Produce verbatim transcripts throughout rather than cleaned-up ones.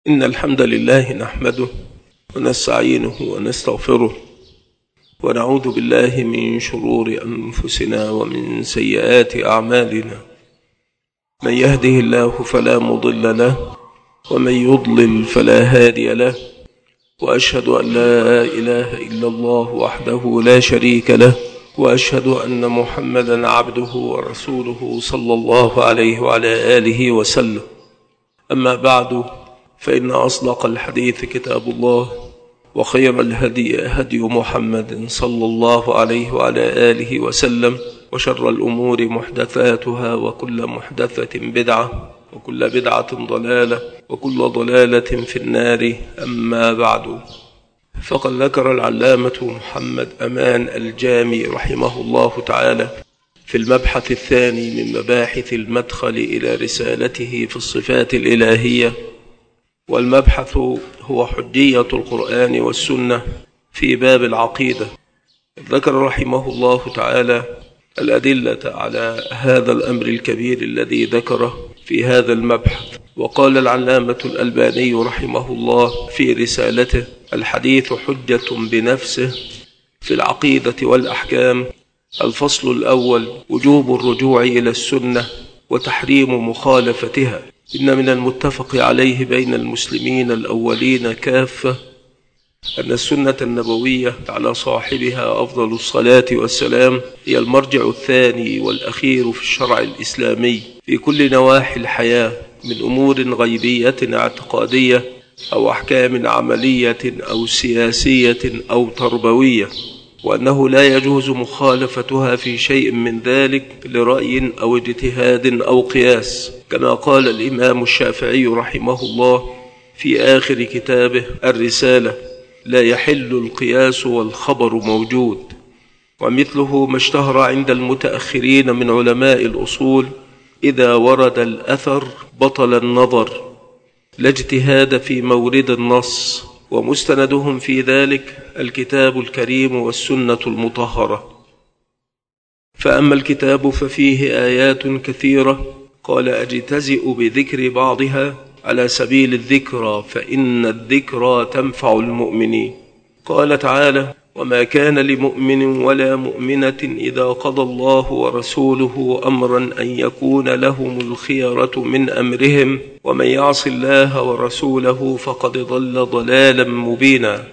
إن الحمد لله نحمده ونستعينه ونستغفره ونعوذ بالله من شرور أنفسنا ومن سيئات أعمالنا. من يهده الله فلا مضل له ومن يضلل فلا هادي له، وأشهد أن لا إله إلا الله وحده لا شريك له، وأشهد أن محمدا عبده ورسوله صلى الله عليه وعلى آله وسلم. أما بعد، فإن أصدق الحديث كتاب الله، وخير الهدي هدي محمد صلى الله عليه وعلى آله وسلم، وشر الأمور محدثاتها، وكل محدثة بدعة، وكل بدعة ضلالة، وكل ضلالة في النار. أما بعد، فقد ذكر العلامة محمد أمان الجامي رحمه الله تعالى في المبحث الثاني من مباحث المدخل إلى رسالته في الصفات الإلهية، والمبحث هو حجية القرآن والسنة في باب العقيدة. ذكر رحمه الله تعالى الأدلة على هذا الأمر الكبير الذي ذكره في هذا المبحث. وقال العلامة الألباني رحمه الله في رسالته: الحديث حجة بنفسه في العقيدة والأحكام. الفصل الأول: وجوب الرجوع إلى السنة وتحريم مخالفتها. إن من المتفق عليه بين المسلمين الأولين كافة أن السنة النبوية على صاحبها أفضل الصلاة والسلام هي المرجع الثاني والأخير في الشرع الإسلامي في كل نواحي الحياة، من أمور غيبية اعتقادية أو أحكام عملية أو سياسية أو تربوية، وأنه لا يجوز مخالفتها في شيء من ذلك لرأي أو اجتهاد أو قياس، كما قال الإمام الشافعي رحمه الله في آخر كتابه الرسالة: لا يحل القياس والخبر موجود. ومثله ما اشتهر عند المتأخرين من علماء الأصول: إذا ورد الأثر بطل النظر، لا اجتهاد في مورد النص، ومستندهم في ذلك الكتاب الكريم والسنة المطهرة. فأما الكتاب ففيه آيات كثيرة، قال: أجتزئ بذكر بعضها على سبيل الذكرى، فإن الذكرى تنفع المؤمنين. قال تعالى: وما كان لمؤمن ولا مؤمنة إذا قضى الله ورسوله أمرا أن يكون لهم الخيرة من أمرهم، ومن يعص الله ورسوله فقد ضل ضلالا مبينا.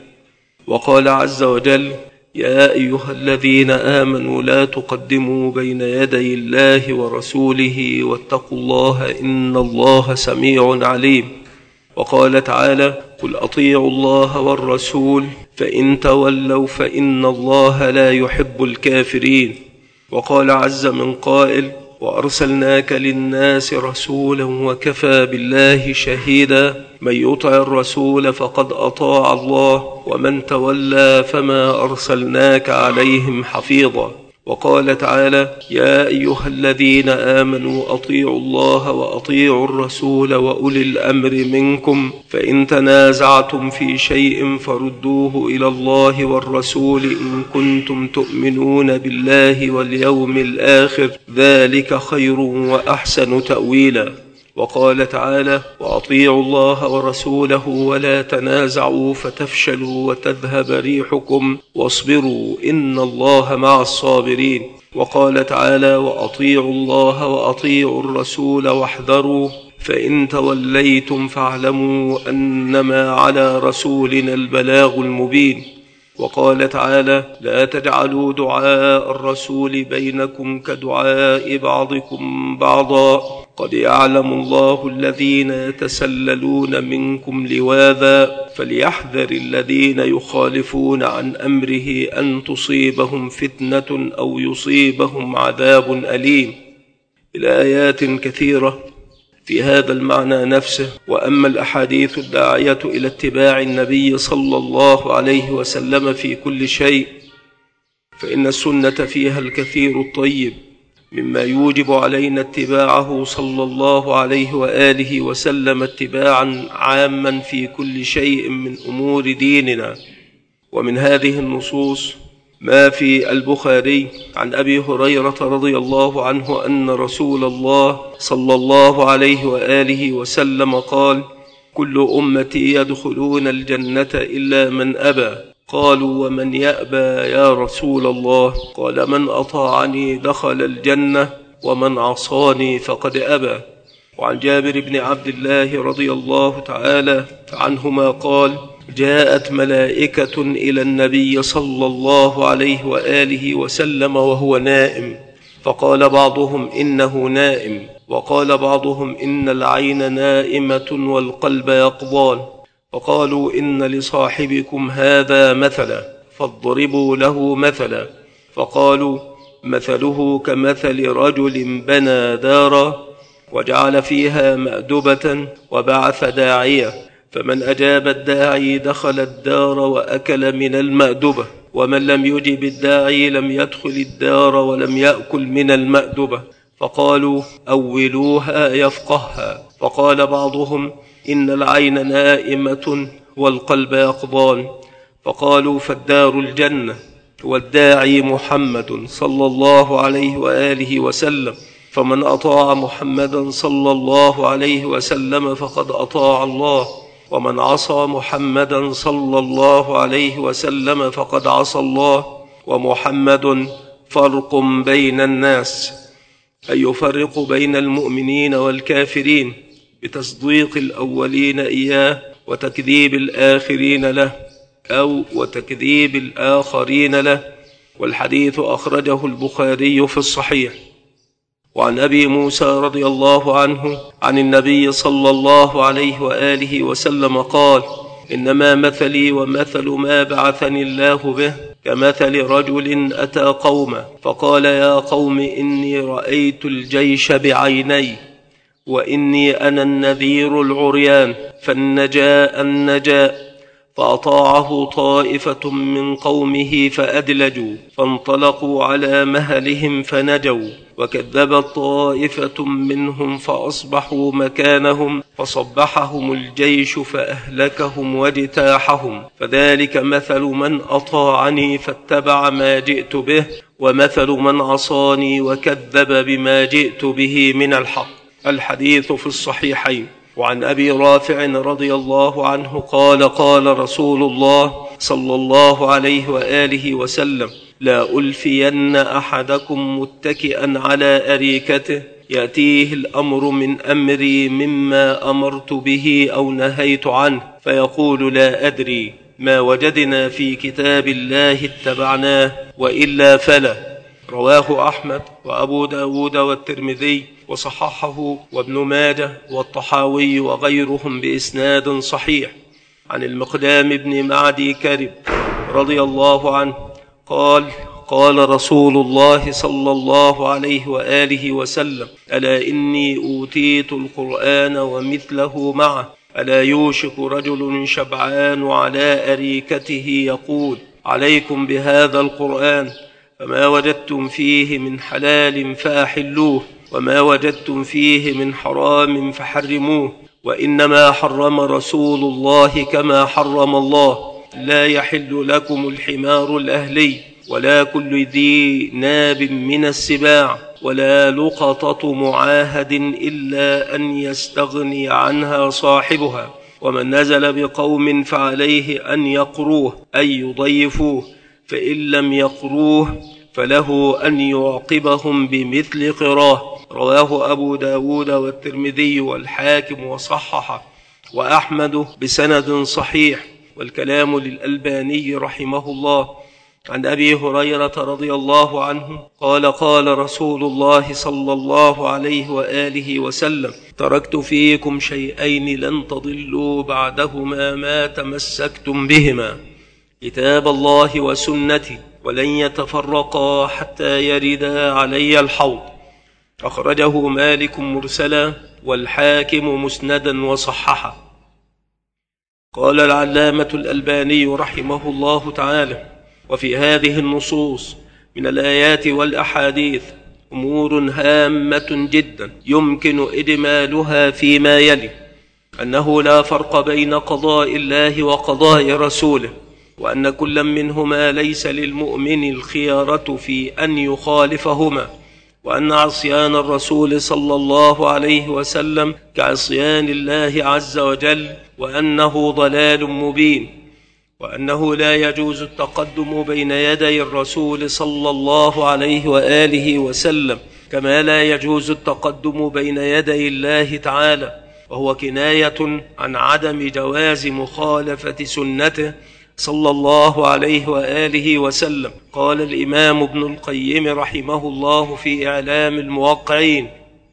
وقال عز وجل: يا أيها الذين آمنوا لا تقدموا بين يدي الله ورسوله واتقوا الله إن الله سميع عليم. وقال تعالى: قل أطيعوا الله والرسول فإن تولوا فإن الله لا يحب الكافرين. وقال عز من قائل: وأرسلناك للناس رسولا وكفى بالله شهيدا، من يطع الرسول فقد أطاع الله ومن تولى فما أرسلناك عليهم حفيظا. وقال تعالى: يا أيها الذين آمنوا أطيعوا الله وأطيعوا الرسول وأولي الأمر منكم، فإن تنازعتم في شيء فردوه إلى الله والرسول إن كنتم تؤمنون بالله واليوم الآخر، ذلك خير وأحسن تأويلا. وقال تعالى: وأطيعوا الله ورسوله ولا تنازعوا فتفشلوا وتذهب ريحكم واصبروا إن الله مع الصابرين. وقال تعالى: وأطيعوا الله وأطيعوا الرسول واحذروا فإن توليتم فاعلموا أنما على رسولنا البلاغ المبين. وقال تعالى: لا تجعلوا دعاء الرسول بينكم كدعاء بعضكم بعضا، قد يعلم الله الذين يتسللون منكم لواذا، فليحذر الذين يخالفون عن أمره أن تصيبهم فتنة أو يصيبهم عذاب أليم. الآيات كثيرة في هذا المعنى نفسه. وأما الأحاديث الداعية إلى اتباع النبي صلى الله عليه وسلم في كل شيء، فإن السنة فيها الكثير الطيب مما يوجب علينا اتباعه صلى الله عليه وآله وسلم اتباعا عاما في كل شيء من أمور ديننا. ومن هذه النصوص ما في البخاري عن أبي هريرة رضي الله عنه أن رسول الله صلى الله عليه وآله وسلم قال: كل أمتي يدخلون الجنة إلا من أبى. قالوا ومن يأبى يا رسول الله؟ قال من أطاعني دخل الجنة ومن عصاني فقد أبى. وعن جابر بن عبد الله رضي الله تعالى عنهما قال جاءت ملائكة إلى النبي صلى الله عليه وآله وسلم وهو نائم، فقال بعضهم إنه نائم، وقال بعضهم إن العين نائمة والقلب يقظان، فقالوا إن لصاحبكم هذا مثلا فاضربوا له مثلا، فقالوا مثله كمثل رجل بنى دارا وجعل فيها مأدبة وبعث داعية، فمن أجاب الداعي دخل الدار وأكل من المأدبة، ومن لم يجب الداعي لم يدخل الدار ولم يأكل من المأدبة. فقالوا أولوها يفقهها. فقال بعضهم إن العين نائمة والقلب يقظان، فقالوا فالدار الجنة والداعي محمد صلى الله عليه وآله وسلم، فمن أطاع محمدا صلى الله عليه وسلم فقد أطاع الله، ومن عصى محمدا صلى الله عليه وسلم فقد عصى الله. ومحمد فرق بين الناس، أي يفرق بين المؤمنين والكافرين بتصديق الأولين إياه وتكذيب الآخرين له، أو وتكذيب الآخرين له. والحديث أخرجه البخاري في الصحيح. وعن أبي موسى رضي الله عنه عن النبي صلى الله عليه وآله وسلم قال إنما مثلي ومثل ما بعثني الله به كمثل رجل أتى قومه فقال يا قوم إني رأيت الجيش بعيني وإني أنا النذير العريان فالنجاء النجاء، فأطاعه طائفة من قومه فأدلجوا فانطلقوا على مهلهم فنجوا، وكذبت طائفة منهم فأصبحوا مكانهم فصبحهم الجيش فأهلكهم واجتاحهم. فذلك مثل من أطاعني فاتبع ما جئت به، ومثل من عصاني وكذب بما جئت به من الحق. الحديث في الصحيحين. وعن أبي رافع رضي الله عنه قال قال رسول الله صلى الله عليه وآله وسلم لا ألفين أحدكم متكئا على أريكته يأتيه الأمر من أمري مما أمرت به أو نهيت عنه فيقول لا أدري ما وجدنا في كتاب الله اتبعناه وإلا فلا. رواه أحمد وأبو داود والترمذي وصححه وابن ماجه والطحاوي وغيرهم بإسناد صحيح. عن المقدام بن معدي كرب رضي الله عنه قال قال رسول الله صلى الله عليه وآله وسلم ألا إني أوتيت القرآن ومثله معه، ألا يوشك رجل شبعان على أريكته يقول عليكم بهذا القرآن، فما وجدتم فيه من حلال فأحلوه وما وجدتم فيه من حرام فحرموه، وإنما حرم رسول الله كما حرم الله، لا يحل لكم الحمار الأهلي ولا كل ذي ناب من السباع ولا لقطة معاهد إلا أن يستغني عنها صاحبها، ومن نزل بقوم فعليه أن يقروه أي يضيفوه، فإن لم يقروه فله أن يعقبهم بمثل قراه. رواه أبو داود والترمذي والحاكم وصححه وأحمد بسند صحيح، والكلام للألباني رحمه الله. عن أبي هريرة رضي الله عنه قال قال رسول الله صلى الله عليه وآله وسلم تركت فيكم شيئين لن تضلوا بعدهما ما تمسكتم بهما، كتاب الله وسنتي، ولن يتفرقا حتى يردا علي الحوض. أخرجه مالك مرسلا والحاكم مسندا وصححه. قال العلامة الألباني رحمه الله تعالى وفي هذه النصوص من الآيات والأحاديث أمور هامة جدا يمكن إجمالها فيما يلي: أنه لا فرق بين قضاء الله وقضاء رسوله، وأن كل منهما ليس للمؤمن الخيارة في أن يخالفهما، وأن عصيان الرسول صلى الله عليه وسلم كعصيان الله عز وجل، وأنه ضلال مبين، وأنه لا يجوز التقدم بين يدي الرسول صلى الله عليه وآله وسلم، كما لا يجوز التقدم بين يدي الله تعالى، وهو كناية عن عدم جواز مخالفة سنته صلى الله عليه وآله وسلم. قال الإمام ابن القيم رحمه الله في إعلام الموقعين: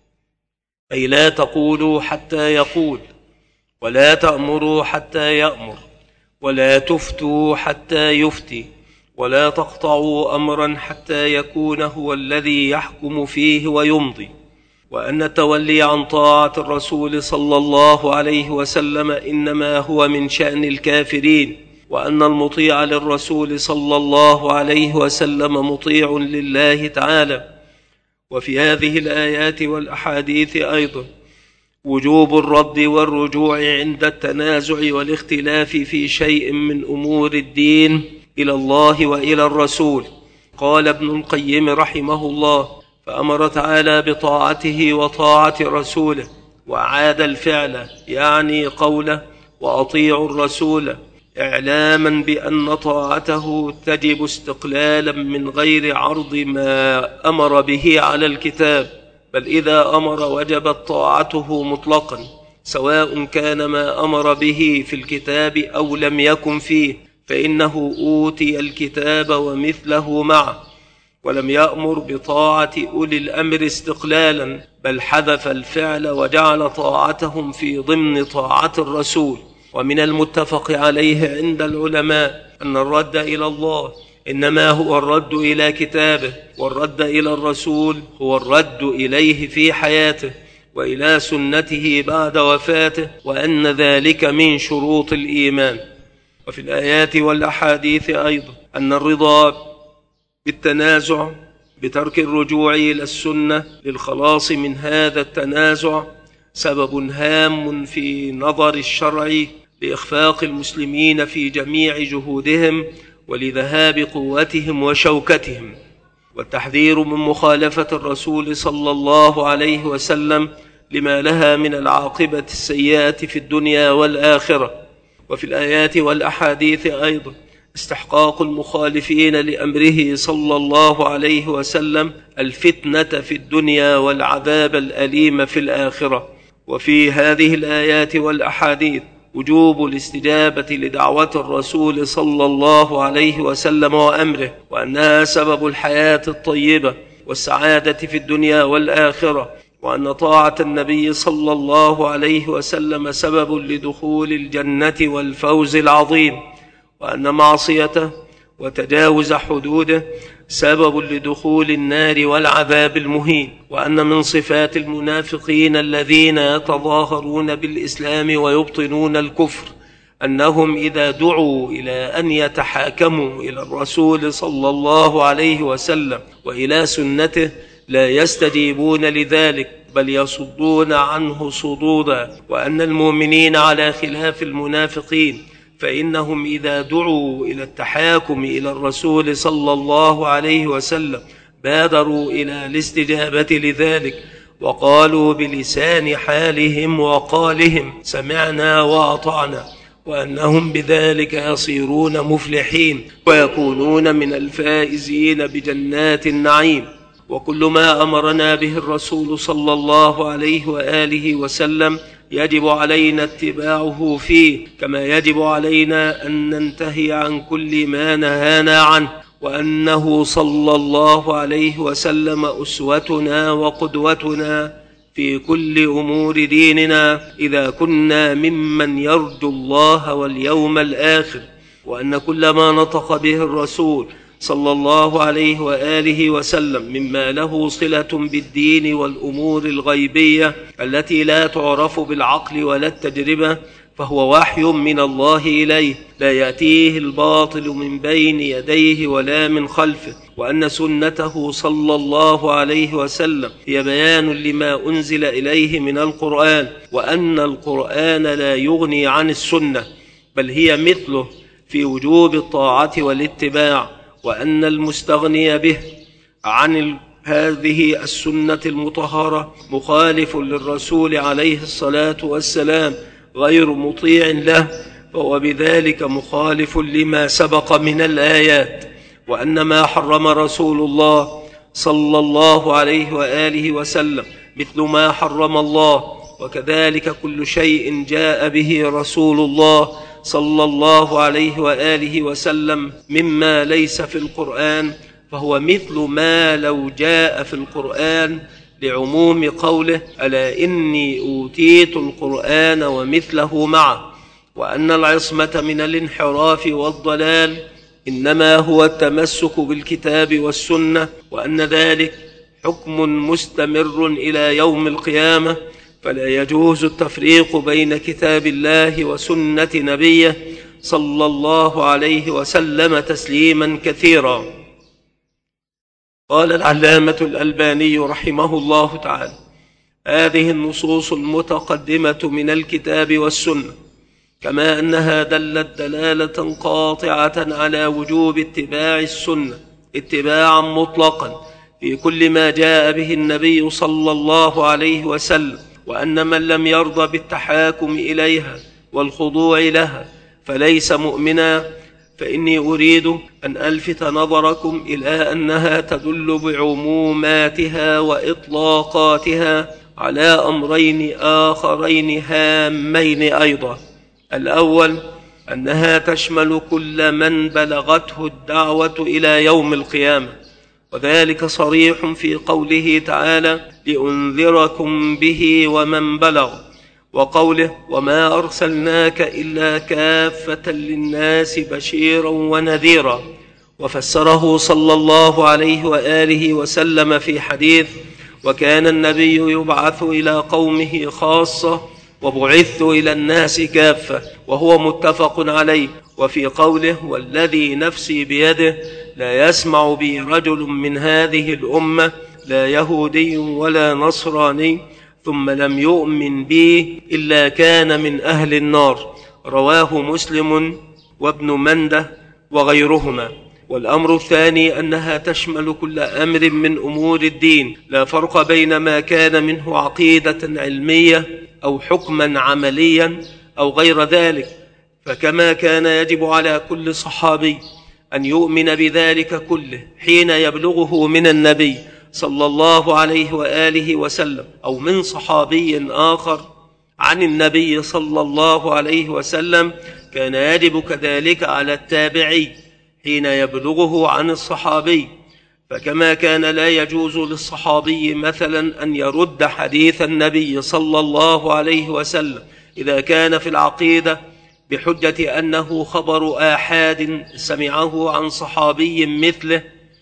أي لا تقولوا حتى يقول، ولا تأمروا حتى يأمر، ولا تفتوا حتى يفتي، ولا تقطعوا أمرا حتى يكون هو الذي يحكم فيه ويمضي. وأن التولي عن طاعة الرسول صلى الله عليه وسلم إنما هو من شأن الكافرين، وأن المطيع للرسول صلى الله عليه وسلم مطيع لله تعالى. وفي هذه الآيات والأحاديث أيضا وجوب الرد والرجوع عند التنازع والاختلاف في شيء من أمور الدين إلى الله وإلى الرسول. قال ابن القيم رحمه الله: فأمر تعالى بطاعته وطاعة رسوله، وعاد الفعل يعني قوله وأطيعوا الرسول، إعلاما بأن طاعته تجب استقلالا من غير عرض ما أمر به على الكتاب، بل إذا أمر وجبت طاعته مطلقا، سواء كان ما أمر به في الكتاب أو لم يكن فيه، فإنه أوتي الكتاب ومثله معه، ولم يأمر بطاعة أولي الأمر استقلالا، بل حذف الفعل وجعل طاعتهم في ضمن طاعة الرسول. ومن المتفق عليه عند العلماء أن الرد إلى الله إنما هو الرد إلى كتابه، والرد إلى الرسول هو الرد إليه في حياته وإلى سنته بعد وفاته، وأن ذلك من شروط الإيمان. وفي الآيات والأحاديث أيضا أن الرضا بالتنازع بترك الرجوع إلى السنة للخلاص من هذا التنازع سبب هام في نظر الشرع لإخفاق المسلمين في جميع جهودهم ولذهاب قوتهم وشوكتهم، والتحذير من مخالفة الرسول صلى الله عليه وسلم لما لها من العاقبة السيئة في الدنيا والآخرة. وفي الآيات والأحاديث أيضا استحقاق المخالفين لأمره صلى الله عليه وسلم الفتنة في الدنيا والعذاب الأليم في الآخرة. وفي هذه الآيات والأحاديث وجوب الاستجابة لدعوة الرسول صلى الله عليه وسلم وأمره، وأنها سبب الحياة الطيبة والسعادة في الدنيا والآخرة، وأن طاعة النبي صلى الله عليه وسلم سبب لدخول الجنة والفوز العظيم، وأن معصيته وتجاوز حدوده سبب لدخول النار والعذاب المهين، وأن من صفات المنافقين الذين يتظاهرون بالإسلام ويبطنون الكفر أنهم إذا دعوا إلى أن يتحاكموا إلى الرسول صلى الله عليه وسلم وإلى سنته لا يستجيبون لذلك، بل يصدون عنه صدودا. وأن المؤمنين على خلاف المنافقين، فإنهم إذا دعوا إلى التحاكم إلى الرسول صلى الله عليه وسلم بادروا إلى الاستجابة لذلك، وقالوا بلسان حالهم وقالهم سمعنا وأطعنا، وأنهم بذلك يصيرون مفلحين ويكونون من الفائزين بجنات النعيم. وكل ما أمرنا به الرسول صلى الله عليه وآله وسلم يجب علينا اتباعه فيه، كما يجب علينا أن ننتهي عن كل ما نهانا عنه، وأنه صلى الله عليه وسلم أسوتنا وقدوتنا في كل أمور ديننا إذا كنا ممن يرجو الله واليوم الآخر، وأن كل ما نطق به الرسول صلى الله عليه وآله وسلم مما له صلة بالدين والأمور الغيبية التي لا تعرف بالعقل ولا التجربة فهو وحي من الله إليه لا يأتيه الباطل من بين يديه ولا من خلفه، وأن سنته صلى الله عليه وسلم هي بيان لما أنزل إليه من القرآن، وأن القرآن لا يغني عن السنة بل هي مثله في وجوب الطاعة والاتباع، وأن المستغني به عن هذه السنة المطهرة مخالف للرسول عليه الصلاة والسلام، غير مطيع له فهو بذلك مخالف لما سبق من الآيات، وأن ما حرم رسول الله صلى الله عليه وآله وسلم مثل ما حرم الله، وكذلك كل شيء جاء به رسول الله صلى الله عليه وآله وسلم مما ليس في القرآن فهو مثل ما لو جاء في القرآن، لعموم قوله ألا إني أوتيت القرآن ومثله معه، وأن العصمة من الانحراف والضلال إنما هو التمسك بالكتاب والسنة، وأن ذلك حكم مستمر إلى يوم القيامة، فلا يجوز التفريق بين كتاب الله وسنة نبيه صلى الله عليه وسلم تسليما كثيرا. قال العلامة الألباني رحمه الله تعالى: هذه النصوص المتقدمة من الكتاب والسنة كما أنها دلت دلالة قاطعة على وجوب اتباع السنة اتباعا مطلقا في كل ما جاء به النبي صلى الله عليه وسلم، وأن من لم يرضى بالتحاكم إليها والخضوع لها فليس مؤمنا، فإني أريد أن ألفت نظركم إلى أنها تدل بعموماتها وإطلاقاتها على أمرين آخرين هامين أيضا. الأول أنها تشمل كل من بلغته الدعوة إلى يوم القيامة، وذلك صريح في قوله تعالى: لأنذركم به ومن بلغ، وقوله: وما أرسلناك إلا كافة للناس بشيرا ونذيرا، وفسره صلى الله عليه وآله وسلم في حديث: وكان النبي يبعث إلى قومه خاصة وبعثت إلى الناس كافة، وهو متفق عليه. وفي قوله: والذي نفسي بيده لا يسمع بي رجل من هذه الأمة لا يهودي ولا نصراني ثم لم يؤمن بي إلا كان من أهل النار، رواه مسلم وابن منده وغيرهما. والأمر الثاني أنها تشمل كل أمر من أمور الدين، لا فرق بين ما كان منه عقيدة علمية أو حكما عمليا أو غير ذلك، فكما كان يجب على كل صحابي أن يؤمن بذلك كله حين يبلغه من النبي صلى الله عليه وآله وسلم أو من صحابي آخر عن النبي صلى الله عليه وسلم، كان يجب كذلك على التابعي حين يبلغه عن الصحابي. فكما كان لا يجوز للصحابي مثلا أن يرد حديث النبي صلى الله عليه وسلم إذا كان في العقيدة بحجة أنه خبر آحاد سمعه عن صحابي مثله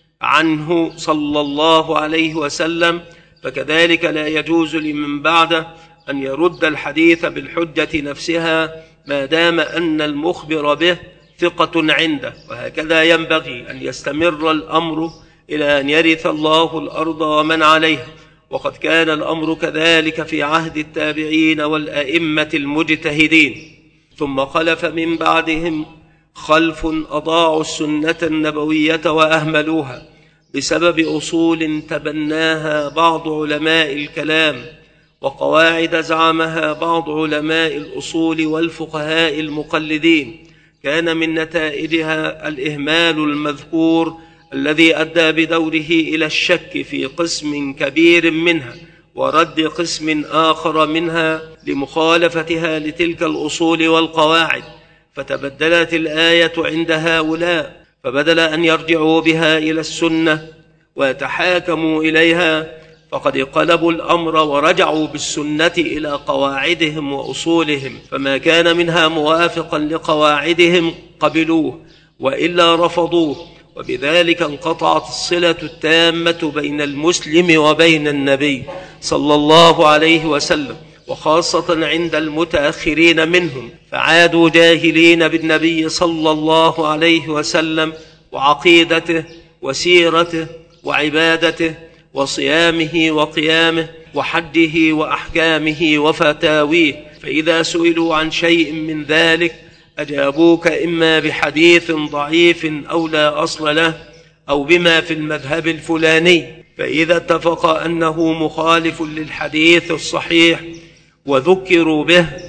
عنه صلى الله عليه وسلم، فكذلك لا يجوز لمن بعده أن يرد الحديث بالحجة نفسها ما دام أن المخبر به ثقة عنده. وهكذا ينبغي أن يستمر الأمر إلى أن يرث الله الأرض ومن عليها، وقد كان الأمر كذلك في عهد التابعين والأئمة المجتهدين. ثم خلف من بعدهم خلف أضاعوا السنة النبوية وأهملوها بسبب أصول تبناها بعض علماء الكلام وقواعد زعمها بعض علماء الأصول والفقهاء المقلدين، كان من نتائجها الإهمال المذكور الذي أدى بدوره إلى الشك في قسم كبير منها ورد قسم آخر منها لمخالفتها لتلك الأصول والقواعد، فتبدلت الآية عند هؤلاء، فبدل أن يرجعوا بها إلى السنة ويتحاكموا إليها فقد قلبوا الأمر ورجعوا بالسنة إلى قواعدهم وأصولهم، فما كان منها موافقا لقواعدهم قبلوه وإلا رفضوه، وبذلك انقطعت الصلة التامة بين المسلم وبين النبي صلى الله عليه وسلم، وخاصة عند المتأخرين منهم، فعادوا جاهلين بالنبي صلى الله عليه وسلم وعقيدته وسيرته وعبادته وصيامه وقيامه وحجه وأحكامه وفتاويه، فإذا سئلوا عن شيء من ذلك أجابوك إما بحديث ضعيف أو لا أصل له أو بما في المذهب الفلاني، فإذا اتفق أنه مخالف للحديث الصحيح وذكروا به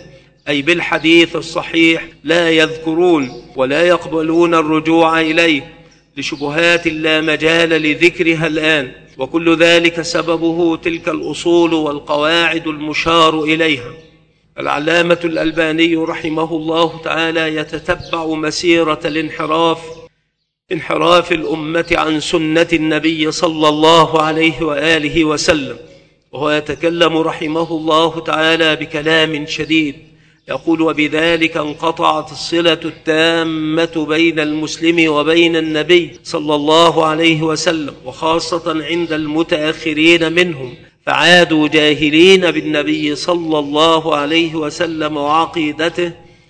أي بالحديث الصحيح لا يذكرون ولا يقبلون الرجوع إليه لشبهات لا مجال لذكرها الآن، وكل ذلك سببه تلك الأصول والقواعد المشار إليها. العلامة الألباني رحمه الله تعالى يتتبع مسيرة الانحراف انحراف الأمة عن سنة النبي صلى الله عليه وآله وسلم، وهو يتكلم رحمه الله تعالى بكلام شديد يقول: وبذلك انقطعت الصلة التامة بين المسلم وبين النبي صلى الله عليه وسلم، وخاصة عند المتأخرين منهم، فعادوا جاهلين بالنبي صلى الله عليه وسلم وعقيدته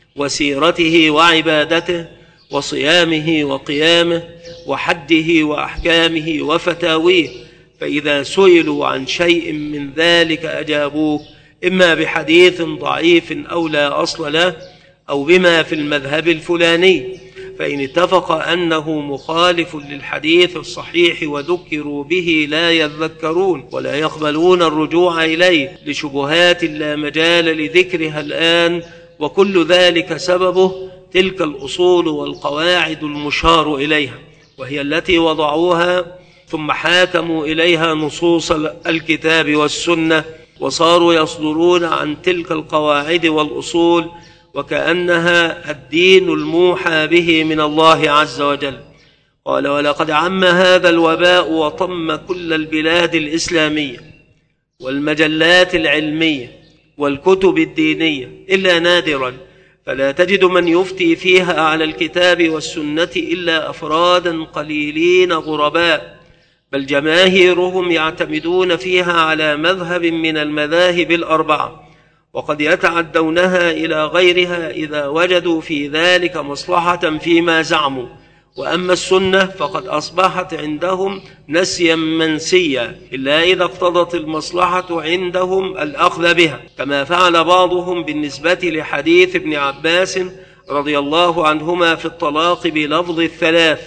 وسيرته وعبادته وصيامه وقيامه وحجه وأحكامه وفتاويه، فإذا سئلوا عن شيء من ذلك أجابوه إما بحديث ضعيف أو لا أصل له، أو بما في المذهب الفلاني، فإن اتفق أنه مخالف للحديث الصحيح وذكروا به لا يذكرون ولا يقبلون الرجوع إليه لشبهات لا مجال لذكرها الآن، وكل ذلك سببه تلك الأصول والقواعد المشار إليها، وهي التي وضعوها ثم حاكموا إليها نصوص الكتاب والسنة، وصاروا يصدرون عن تلك القواعد والأصول وكأنها الدين الموحى به من الله عز وجل. قال: ولقد عم هذا الوباء وطم كل البلاد الإسلامية والمجلات العلمية والكتب الدينية إلا نادرا، فلا تجد من يفتي فيها على الكتاب والسنة إلا أفرادا قليلين غرباء، بل جماهيرهم يعتمدون فيها على مذهب من المذاهب الأربعة، وقد يتعدونها إلى غيرها إذا وجدوا في ذلك مصلحة فيما زعموا. وأما السنة فقد أصبحت عندهم نسيا منسيا إلا إذا اقتضت المصلحة عندهم الأخذ بها، كما فعل بعضهم بالنسبة لحديث ابن عباس رضي الله عنهما في الطلاق بلفظ الثلاث،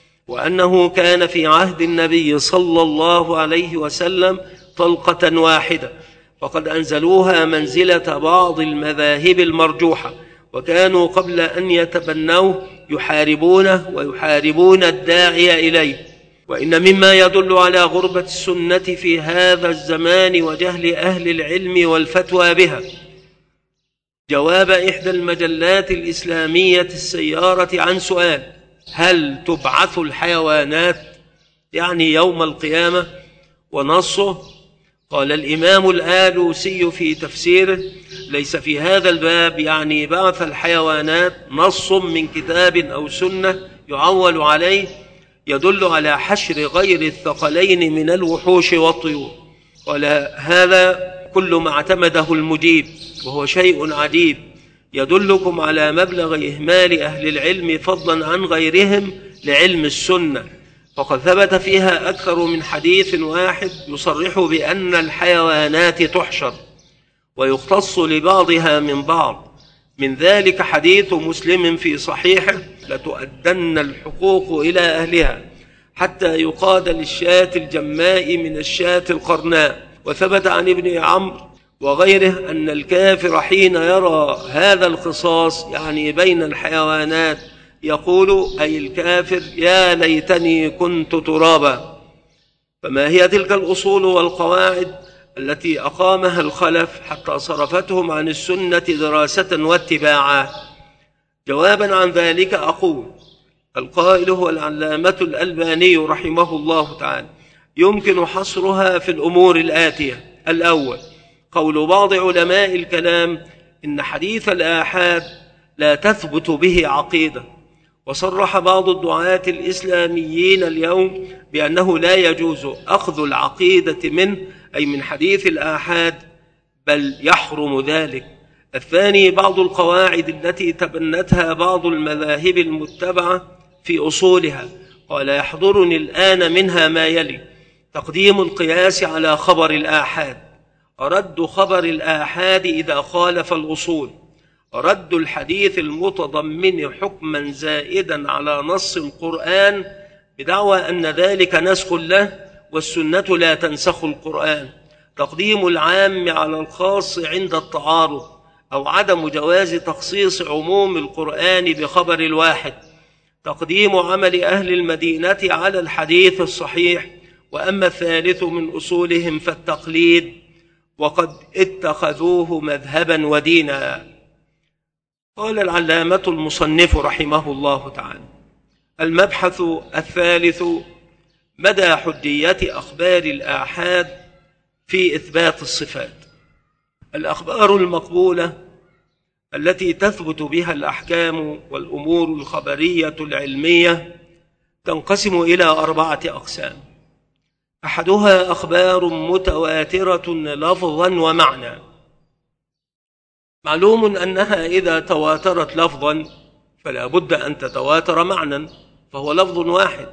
وأنه كان في عهد النبي صلى الله عليه وسلم طلقة واحدة، فقد أنزلوها منزلة بعض المذاهب المرجوحة، وكانوا قبل أن يتبنوه يحاربونه ويحاربون الداعي إليه. وإن مما يدل على غربة السنة في هذا الزمان وجهل أهل العلم والفتوى بها جواب إحدى المجلات الإسلامية السيارة عن سؤال: هل تبعث الحيوانات يعني يوم القيامة؟ ونصه: قال الإمام الآلوسي في تفسيره: ليس في هذا الباب يعني بعث الحيوانات نص من كتاب أو سنة يعول عليه يدل على حشر غير الثقلين من الوحوش والطيور. قال: هذا كل ما اعتمده المجيب، وهو شيء عجيب يدلكم على مبلغ إهمال أهل العلم فضلا عن غيرهم لعلم السنة، فقد ثبت فيها أكثر من حديث واحد يصرح بأن الحيوانات تحشر ويختص لبعضها من بعض، من ذلك حديث مسلم في صحيحه: لتؤدن الحقوق إلى أهلها حتى يقاد للشاة الجماء من الشاة القرناء. وثبت عن ابن عمرو وغيره أن الكافر حين يرى هذا الخصاص يعني بين الحيوانات يقول، أي الكافر: يا ليتني كنت ترابا. فما هي تلك الأصول والقواعد التي أقامها الخلف حتى صرفتهم عن السنة دراسة واتباعا؟ جوابا عن ذلك أقول: القائل هو العلامة الألباني رحمه الله تعالى، يمكن حصرها في الأمور الآتية: الأول، قول بعض علماء الكلام إن حديث الآحاد لا تثبت به عقيدة، وصرح بعض الدعاة الإسلاميين اليوم بأنه لا يجوز أخذ العقيدة منه، أي من حديث الآحاد، بل يحرم ذلك. الثاني، بعض القواعد التي تبنتها بعض المذاهب المتبعة في أصولها، قال: يحضرني الآن منها ما يلي: تقديم القياس على خبر الآحاد، رد خبر الآحاد إذا خالف الأصول، رد الحديث المتضمن حكما زائدا على نص القرآن بدعوى أن ذلك نسخ له والسنة لا تنسخ القرآن، تقديم العام على الخاص عند التعارض، أو عدم جواز تخصيص عموم القرآن بخبر الواحد، تقديم عمل أهل المدينة على الحديث الصحيح. وأما الثالث من أصولهم فالتقليد، وقد اتخذوه مذهبا ودينا. قال العلامة المصنف رحمه الله تعالى: المبحث الثالث مدى حجية أخبار الآحاد في إثبات الصفات. الأخبار المقبولة التي تثبت بها الأحكام والأمور الخبرية العلمية تنقسم إلى أربعة أقسام. أحدها أخبار متواترة لفظا ومعنى. معلوم أنها إذا تواترت لفظا فلا بد أن تتواتر معنى، فهو لفظ واحد،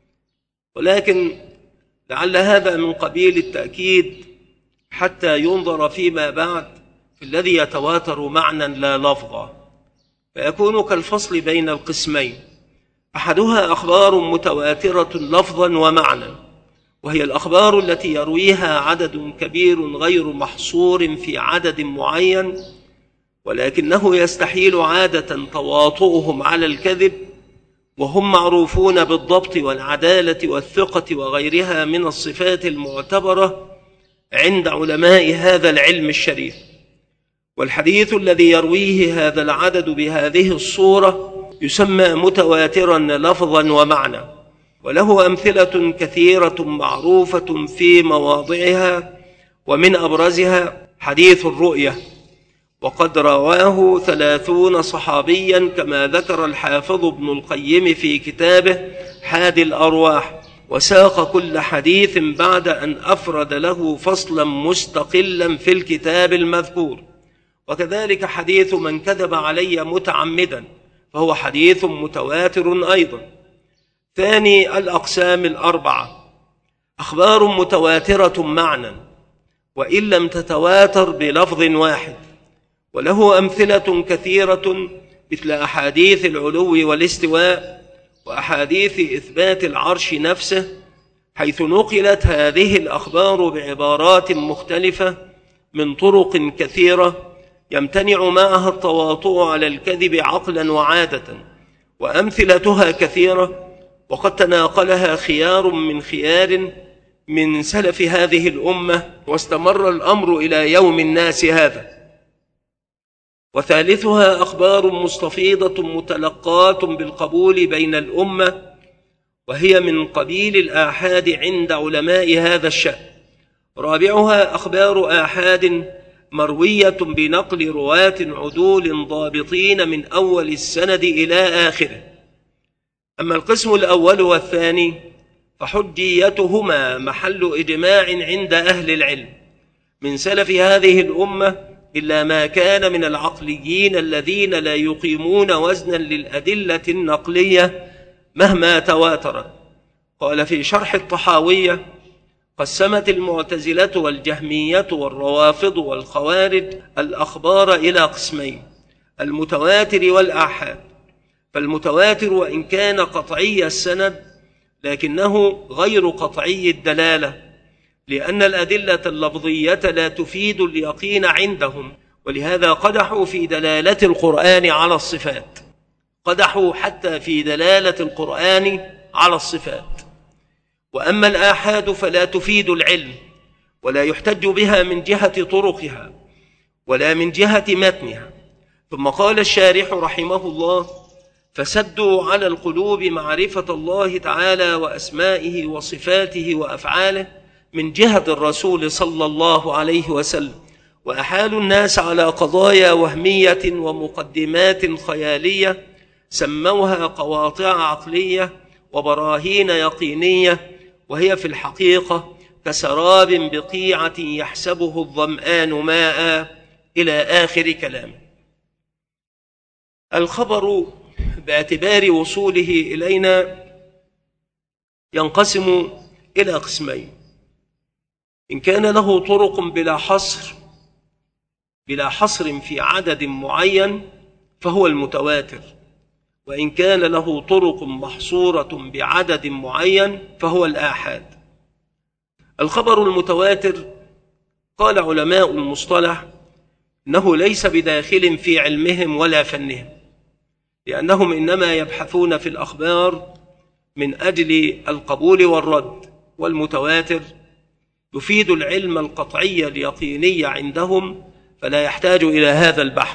ولكن لعل هذا من قبيل التأكيد حتى ينظر فيما بعد في الذي يتواتر معنى لا لفظا، فيكون كالفصل بين القسمين. أحدها أخبار متواترة لفظا ومعنى، وهي الأخبار التي يرويها عدد كبير غير محصور في عدد معين، ولكنه يستحيل عادة تواطؤهم على الكذب، وهم معروفون بالضبط والعدالة والثقة وغيرها من الصفات المعتبرة عند علماء هذا العلم الشريف. والحديث الذي يرويه هذا العدد بهذه الصورة يسمى متواترا لفظا ومعنى، وله أمثلة كثيرة معروفة في مواضعها، ومن أبرزها حديث الرؤية، وقد رواه ثلاثون صحابيا كما ذكر الحافظ ابن القيم في كتابه حادي الأرواح، وساق كل حديث بعد أن أفرد له فصلا مستقلا في الكتاب المذكور. وكذلك حديث من كذب علي متعمدا، فهو حديث متواتر أيضا. ثاني الأقسام الأربعة أخبار متواترة معنى وإن لم تتواتر بلفظ واحد، وله أمثلة كثيرة مثل أحاديث العلو والاستواء، وأحاديث إثبات العرش نفسه، حيث نقلت هذه الأخبار بعبارات مختلفة من طرق كثيرة يمتنع معها التواطؤ على الكذب عقلا وعادة. وأمثلتها كثيرة، وقد تناقلها خيار من خيار من سلف هذه الأمة، واستمر الأمر إلى يوم الناس هذا. وثالثها أخبار مستفيضة متلقاة بالقبول بين الأمة، وهي من قبيل الآحاد عند علماء هذا الشأن. رابعها أخبار آحاد مروية بنقل رواة عدول ضابطين من أول السند إلى آخره. أما القسم الأول والثاني فحجيتهما محل إجماع عند أهل العلم من سلف هذه الأمة، إلا ما كان من العقليين الذين لا يقيمون وزنا للأدلة النقلية مهما تواترت. قال في شرح الطحاوية: قسمت المعتزلة والجهمية والروافض والخوارج الأخبار إلى قسمين: المتواتر والآحاد. فالمتواتر وإن كان قطعي السند لكنه غير قطعي الدلالة، لأن الأدلة اللفظية لا تفيد اليقين عندهم، ولهذا قدحوا في دلالة القرآن على الصفات، قدحوا حتى في دلالة القرآن على الصفات. وأما الآحاد فلا تفيد العلم، ولا يحتج بها من جهة طرقها ولا من جهة متنها. ثم قال الشارح رحمه الله: فسدوا على القلوب معرفة الله تعالى وأسمائه وصفاته وأفعاله من جهة الرسول صلى الله عليه وسلم، وأحالوا الناس على قضايا وهمية ومقدمات خيالية سموها قواطع عقلية وبراهين يقينية، وهي في الحقيقة كسراب بقيعة يحسبه الظمآن ماء، إلى آخر كلامه. الخبر باعتبار وصوله إلينا ينقسم إلى قسمين: إن كان له طرق بلا حصر بلا حصر في عدد معين فهو المتواتر، وإن كان له طرق محصورة بعدد معين فهو الآحاد. الخبر المتواتر قال علماء المصطلح أنه ليس بداخل في علمهم ولا فنهم، لأنهم إنما يبحثون في الأخبار من أجل القبول والرد، والمتواتر يفيد العلم القطعي اليقيني عندهم، فلا يحتاج إلى هذا البحث.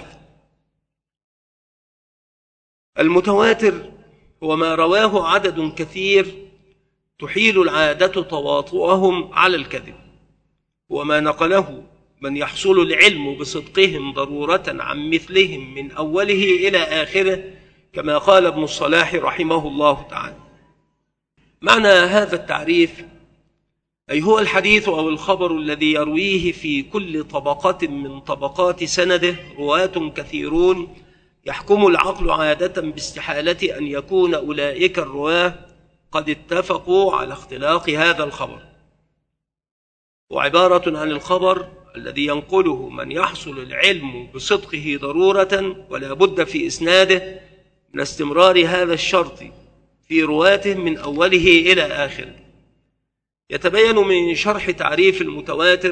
المتواتر هو ما رواه عدد كثير تحيل العادة تواطؤهم على الكذب، وما نقله من يحصل العلم بصدقهم ضرورة عن مثلهم من أوله إلى آخره، كما قال ابن الصلاح رحمه الله تعالى. معنى هذا التعريف أي هو الحديث أو الخبر الذي يرويه في كل طبقة من طبقات سنده رواة كثيرون يحكم العقل عادة باستحالة أن يكون أولئك الرواة قد اتفقوا على اختلاق هذا الخبر، وعبارة عن الخبر الذي ينقله من يحصل العلم بصدقه ضرورة ولا بد في إسناده من استمرار هذا الشرط في رواته من أوله إلى آخره. يتبين من شرح تعريف المتواتر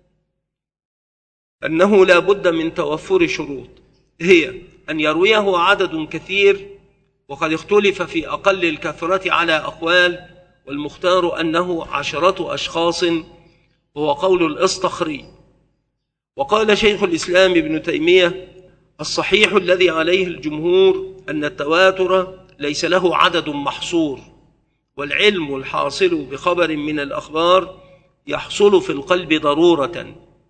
أنه لا بد من توفر شروط، هي أن يرويه عدد كثير، وقد اختلف في أقل الكثرة على أقوال، والمختار أنه عشرة أشخاص، وهو قول الأصطخري. وقال شيخ الإسلام ابن تيمية: الصحيح الذي عليه الجمهور أن التواتر ليس له عدد محصور، والعلم الحاصل بخبر من الأخبار يحصل في القلب ضرورة.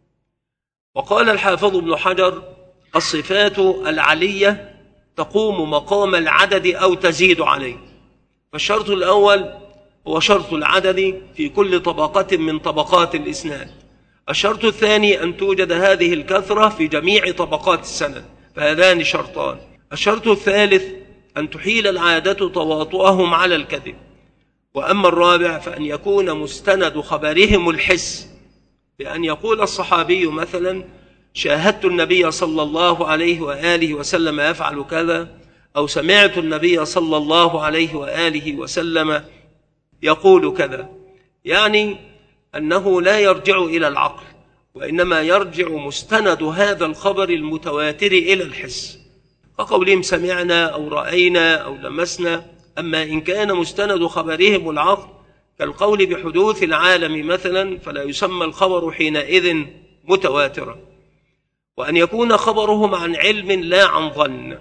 وقال الحافظ ابن حجر: الصفات العلية تقوم مقام العدد أو تزيد عليه، فالشرط الأول هو شرط العدد في كل طبقة من طبقات الإسناد. الشرط الثاني أن توجد هذه الكثرة في جميع طبقات السند، فهذان شرطان. الشرط الثالث أن تحيل العادة تواطؤهم على الكذب. وأما الرابع فأن يكون مستند خبرهم الحس، بأن يقول الصحابي مثلا: شاهدت النبي صلى الله عليه وآله وسلم يفعل كذا، أو سمعت النبي صلى الله عليه وآله وسلم يقول كذا، يعني أنه لا يرجع إلى العقل، وإنما يرجع مستند هذا الخبر المتواتر إلى الحس، فقولهم سمعنا أو رأينا أو لمسنا. أما إن كان مستند خبرهم العقل كالقول بحدوث العالم مثلا، فلا يسمى الخبر حينئذ متواترا. وأن يكون خبرهم عن علم لا عن ظن.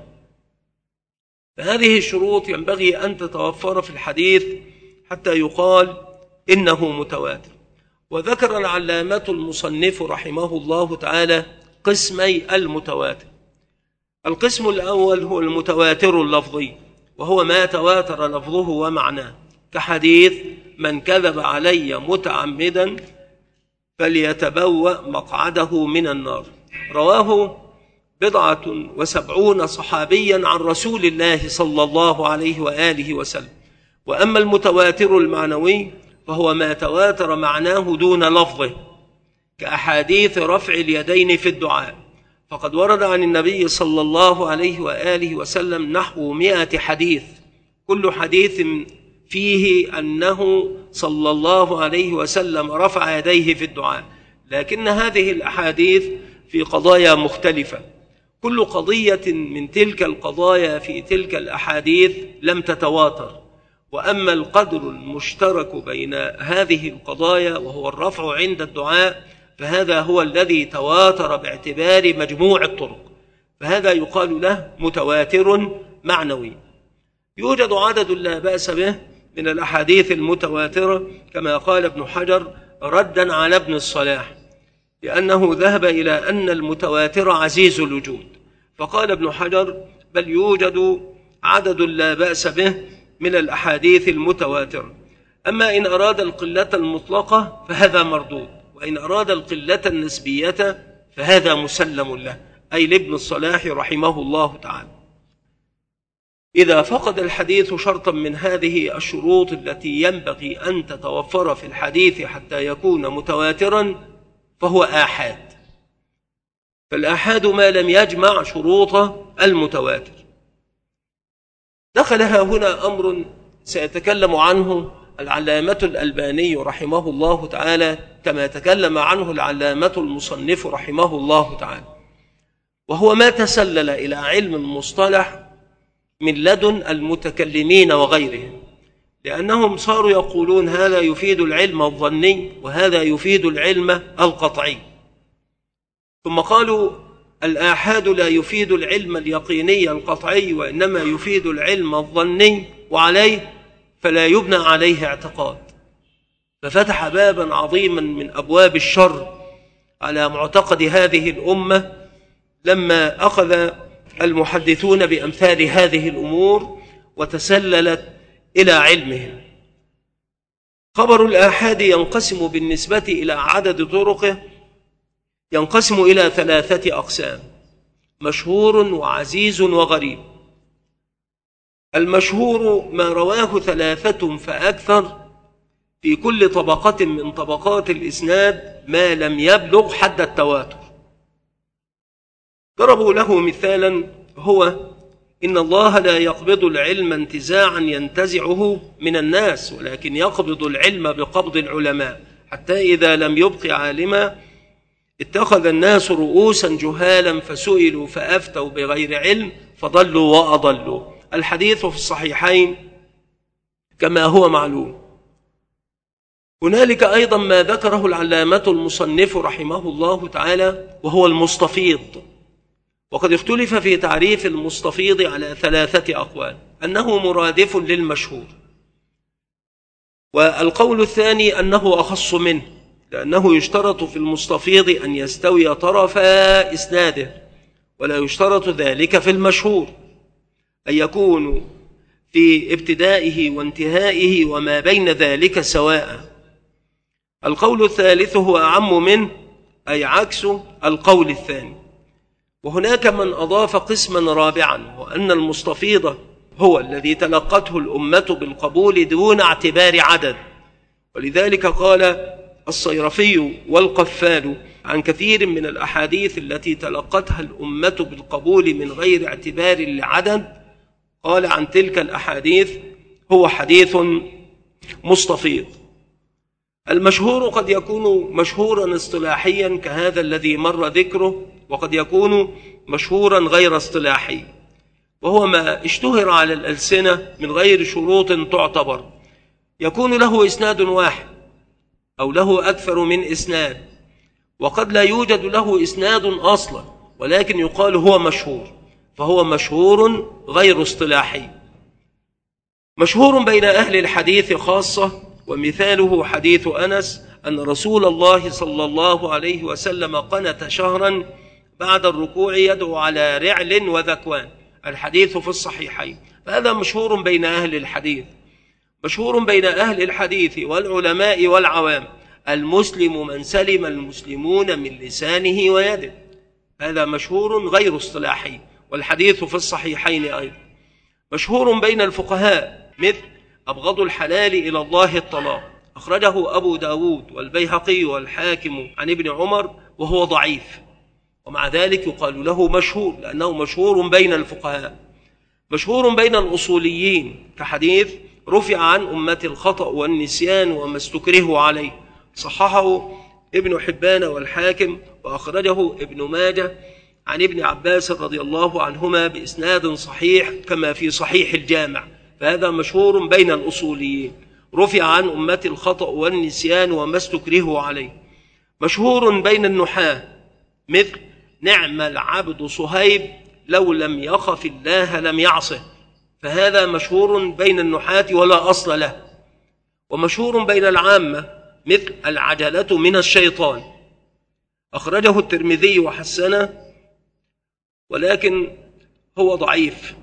فهذه الشروط ينبغي أن تتوفر في الحديث حتى يقال إنه متواتر. وذكر العلامة المصنف رحمه الله تعالى قسمي المتواتر. القسم الأول هو المتواتر اللفظي، وهو ما تواتر لفظه ومعناه، كحديث: من كذب علي متعمدا فليتبوأ مقعده من النار، رواه بضعة وسبعون صحابيا عن رسول الله صلى الله عليه وآله وسلم. وأما المتواتر المعنوي فهو ما تواتر معناه دون لفظه، كأحاديث رفع اليدين في الدعاء، فقد ورد عن النبي صلى الله عليه وآله وسلم نحو مئة حديث، كل حديث فيه أنه صلى الله عليه وسلم رفع يديه في الدعاء، لكن هذه الأحاديث في قضايا مختلفة. كل قضية من تلك القضايا في تلك الأحاديث لم تتواتر. وأما القدر المشترك بين هذه القضايا وهو الرفع عند الدعاء، فهذا هو الذي تواتر باعتبار مجموع الطرق، فهذا يقال له متواتر معنوي. يوجد عدد لا بأس به من الأحاديث المتواترة، كما قال ابن حجر ردا على ابن الصلاح، لأنه ذهب إلى أن المتواتر عزيز الوجود، فقال ابن حجر: بل يوجد عدد لا بأس به من الأحاديث المتواترة. أما إن أراد القلة المطلقة فهذا مردود، وإن أراد القلة النسبية فهذا مسلم له، أي لابن الصلاح رحمه الله تعالى. إذا فقد الحديث شرطا من هذه الشروط التي ينبغي أن تتوفر في الحديث حتى يكون متواترا فهو آحاد. فالآحاد ما لم يجمع شروط المتواتر. دخلها هنا أمر سيتكلم عنه العلامة الألباني رحمه الله تعالى، كما تكلم عنه العلامة المصنف رحمه الله تعالى، وهو ما تسلل إلى علم المصطلح من لدن المتكلمين وغيرهم، لأنهم صاروا يقولون هذا يفيد العلم الظني وهذا يفيد العلم القطعي، ثم قالوا الآحاد لا يفيد العلم اليقيني القطعي وإنما يفيد العلم الظني، وعليه فلا يبنى عليه اعتقاد، ففتح بابا عظيما من أبواب الشر على معتقد هذه الأمة لما أخذ المحدثون بأمثال هذه الأمور وتسللت إلى علمهم. خبر الآحاد ينقسم بالنسبة إلى عدد طرقه ينقسم إلى ثلاثة أقسام: مشهور وعزيز وغريب. المشهور ما رواه ثلاثة فأكثر في كل طبقة من طبقات الإسناد ما لم يبلغ حد التواتر. ضربوا له مثالا هو إن الله لا يقبض العلم انتزاعا ينتزعه من الناس، ولكن يقبض العلم بقبض العلماء، حتى إذا لم يبق عالما اتخذ الناس رؤوسا جهالا فسئلوا فأفتوا بغير علم فضلوا وأضلوا. الحديث في الصحيحين كما هو معلوم. هنالك أيضا ما ذكره العلامة المصنف رحمه الله تعالى وهو المستفيض، وقد اختلف في تعريف المستفيض على ثلاثة أقوال: أنه مرادف للمشهور، والقول الثاني أنه أخص منه، لأنه يشترط في المستفيض أن يستوي طرفا إسناده، ولا يشترط ذلك في المشهور، أن يكون في ابتدائه وانتهائه وما بين ذلك سواء. القول الثالث هو أعم منه، أي عكس القول الثاني. وهناك من أضاف قسما رابعا، وأن المستفيض هو الذي تلقته الأمة بالقبول دون اعتبار عدد، ولذلك قال الصيرفي والقفال عن كثير من الأحاديث التي تلقتها الأمة بالقبول من غير اعتبار لعدد، قال عن تلك الأحاديث هو حديث مستفيض. المشهور قد يكون مشهورا اصطلاحيا كهذا الذي مر ذكره، وقد يكون مشهورا غير اصطلاحي، وهو ما اشتهر على الألسنة من غير شروط تعتبر، يكون له إسناد واحد أو له أكثر من إسناد، وقد لا يوجد له إسناد أصلا ولكن يقال هو مشهور، فهو مشهور غير اصطلاحي. مشهور بين أهل الحديث خاصة، ومثاله حديث أنس أن رسول الله صلى الله عليه وسلم قنت شهرا بعد الركوع يدعو على رعل وذكوان، الحديث في الصحيحين، فهذا مشهور بين أهل الحديث. مشهور بين أهل الحديث والعلماء والعوام: المسلم من سلم المسلمون من لسانه ويده، هذا مشهور غير اصطلاحي، والحديث في الصحيحين أيضا. مشهور بين الفقهاء مثل أبغض الحلال إلى الله الطلاق، أخرجه أبو داود والبيهقي والحاكم عن ابن عمر، وهو ضعيف، ومع ذلك يقال له مشهور لأنه مشهور بين الفقهاء. مشهور بين الأصوليين كحديث رفع عن أمة الخطأ والنسيان وما استكرهوا عليه، صححه ابن حبان والحاكم، وأخرجه ابن ماجه عن ابن عباس رضي الله عنهما بإسناد صحيح كما في صحيح الجامع، فهذا مشهور بين الأصوليين، رفع عن أمة الخطأ والنسيان وما استكرهوا عليه. مشهور بين النحاة مثل نعم العبد صهيب لو لم يخف الله لم يعصه، فهذا مشهور بين النحاة ولا أصل له. ومشهور بين العامة مثل العجلة من الشيطان، أخرجه الترمذي وحسنه، ولكن هو ضعيف.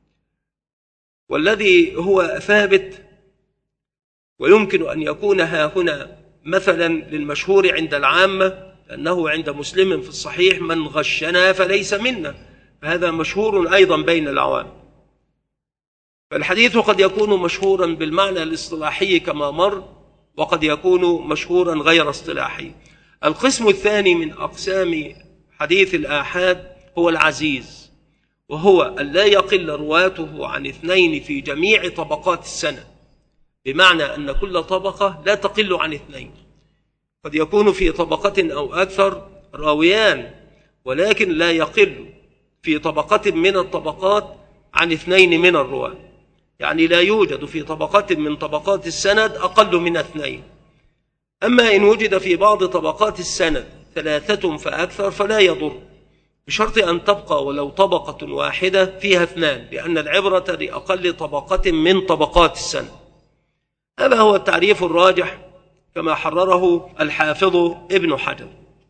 والذي هو ثابت ويمكن أن يكون ها هنا مثلا للمشهور عند العامة، أنه عند مسلم في الصحيح من غشنا فليس منا، فهذا مشهور أيضا بين العوام. فالحديث قد يكون مشهورا بالمعنى الاصطلاحي كما مر، وقد يكون مشهورا غير اصطلاحي. القسم الثاني من أقسام حديث الآحاد هو العزيز، وهو أن لا يقل رواته عن اثنين في جميع طبقات السنة، بمعنى أن كل طبقة لا تقل عن اثنين. قد يكون في طبقة أو أكثر راويان ولكن لا يقل في طبقة من الطبقات عن اثنين من الرواة، يعني لا يوجد في طبقة من طبقات السند أقل من اثنين. أما إن وجد في بعض طبقات السند ثلاثة فأكثر فلا يضر، بشرط أن تبقى ولو طبقة واحدة فيها اثنان، لأن العبرة لأقل طبقة من طبقات السند. هذا هو التعريف الراجح كما حرره الحافظ ابن حجر.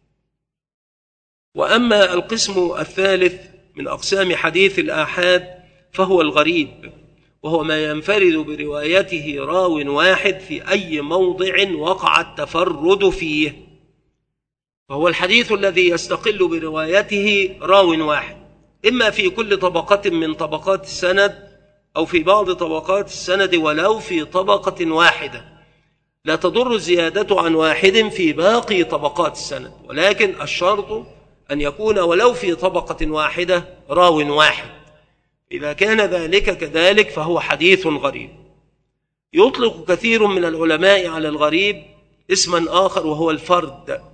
وأما القسم الثالث من أقسام حديث الآحاد فهو الغريب، وهو ما ينفرد بروايته راو واحد في أي موضع وقع التفرد فيه، وهو الحديث الذي يستقل بروايته راو واحد، إما في كل طبقة من طبقات السند أو في بعض طبقات السند ولو في طبقة واحدة، لا تضر الزيادة عن واحد في باقي طبقات السند، ولكن الشرط أن يكون ولو في طبقة واحدة راو واحد. إذا كان ذلك كذلك فهو حديث غريب. يطلق كثير من العلماء على الغريب اسما آخر وهو الفرد،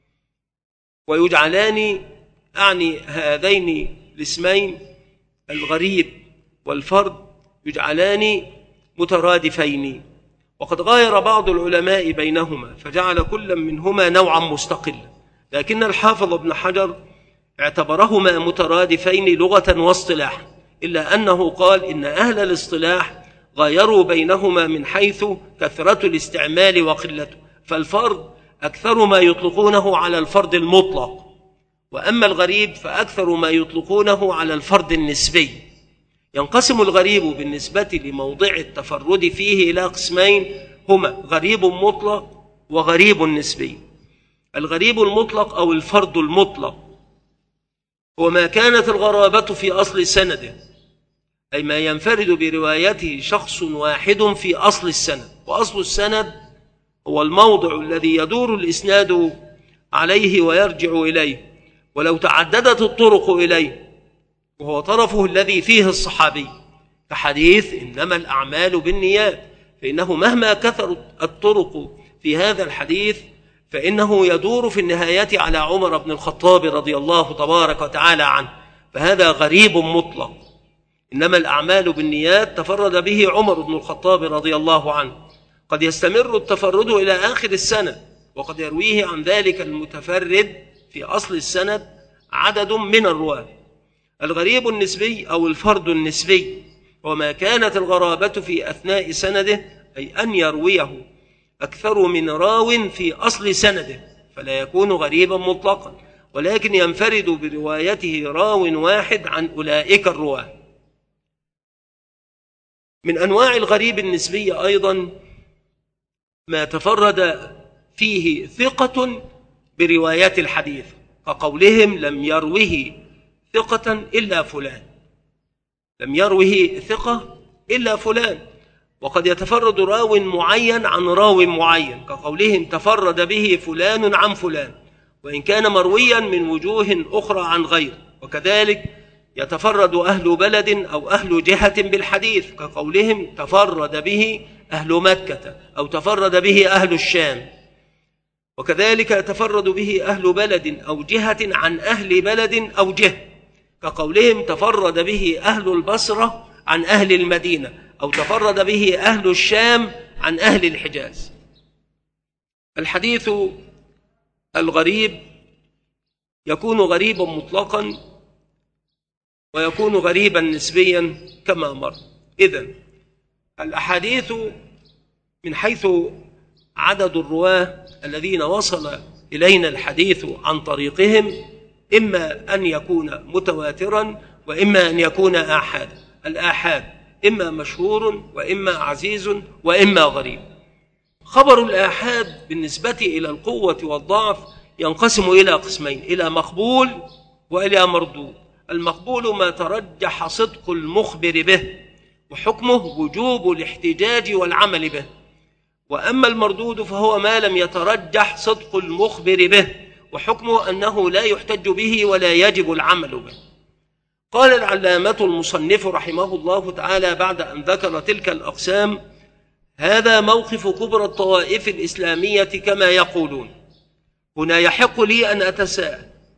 ويجعلان أعني هذين الاسمين الغريب والفرد يجعلان مترادفين، وقد غاير بعض العلماء بينهما فجعل كل منهما نوعا مستقلا، لكن الحافظ ابن حجر اعتبرهما مترادفين لغة واصطلاحا، إلا أنه قال إن أهل الاصطلاح غايروا بينهما من حيث كثرة الاستعمال وقلته، فالفرد أكثر ما يطلقونه على الفرد المطلق، وأما الغريب فأكثر ما يطلقونه على الفرد النسبي. ينقسم الغريب بالنسبة لموضع التفرد فيه إلى قسمين، هما غريب مطلق وغريب نسبي. الغريب المطلق أو الفرد المطلق هو ما كانت الغرابة في أصل سنده، أي ما ينفرد بروايته شخص واحد في أصل السند، وأصل السند هو الموضع الذي يدور الإسناد عليه ويرجع إليه، ولو تعددت الطرق إليه، وهو طرفه الذي فيه الصحابي، كحديث إنما الأعمال بالنيات، فإنه مهما كثرت الطرق في هذا الحديث فإنه يدور في النهاية على عمر بن الخطاب رضي الله تبارك وتعالى عنه، فهذا غريب مطلق. إنما الأعمال بالنيات تفرد به عمر بن الخطاب رضي الله عنه، قد يستمر التفرد إلى آخر السنة، وقد يرويه عن ذلك المتفرد في أصل السند عدد من الرواة. الغريب النسبي أو الفرد النسبي وما كانت الغرابة في أثناء سنده، أي أن يرويه أكثر من راو في أصل سنده، فلا يكون غريبا مطلقا، ولكن ينفرد بروايته راو واحد عن أولئك الرواه. من أنواع الغريب النسبي أيضا ما تفرد فيه ثقة بروايات الحديث، كقولهم لم يروه ثقة إلا فلان، لم يروه ثقة إلا فلان. وقد يتفرد راو معين عن راو معين، كقولهم تفرد به فلان عن فلان، وإن كان مرويا من وجوه أخرى عن غيره. وكذلك يتفرد أهل بلد أو أهل جهة بالحديث، كقولهم تفرد به أهل مكة أو تفرد به أهل الشام. وكذلك يتفرد به أهل بلد أو جهة عن أهل بلد أو جهة، كقولهم تفرد به أهل البصرة عن أهل المدينة أو تفرد به أهل الشام عن أهل الحجاز. الحديث الغريب يكون غريبا مطلقا ويكون غريبا نسبيا كما مر. إذن الأحاديث من حيث عدد الرواه الذين وصل إلينا الحديث عن طريقهم إما أن يكون متواترا وإما أن يكون آحاد. الآحاد إما مشهور وإما عزيز وإما غريب. خبر الآحاد بالنسبة إلى القوة والضعف ينقسم إلى قسمين، إلى مقبول وإلى مردود. المقبول ما ترجح صدق المخبر به وحكمه وجوب الاحتجاج والعمل به، وأما المردود فهو ما لم يترجح صدق المخبر به وحكمه أنه لا يحتج به ولا يجب العمل به. قال العلامة المصنف رحمه الله تعالى بعد أن ذكر تلك الأقسام: هذا موقف كبرى الطوائف الإسلامية كما يقولون. هنا يحق لي أن أتساءل: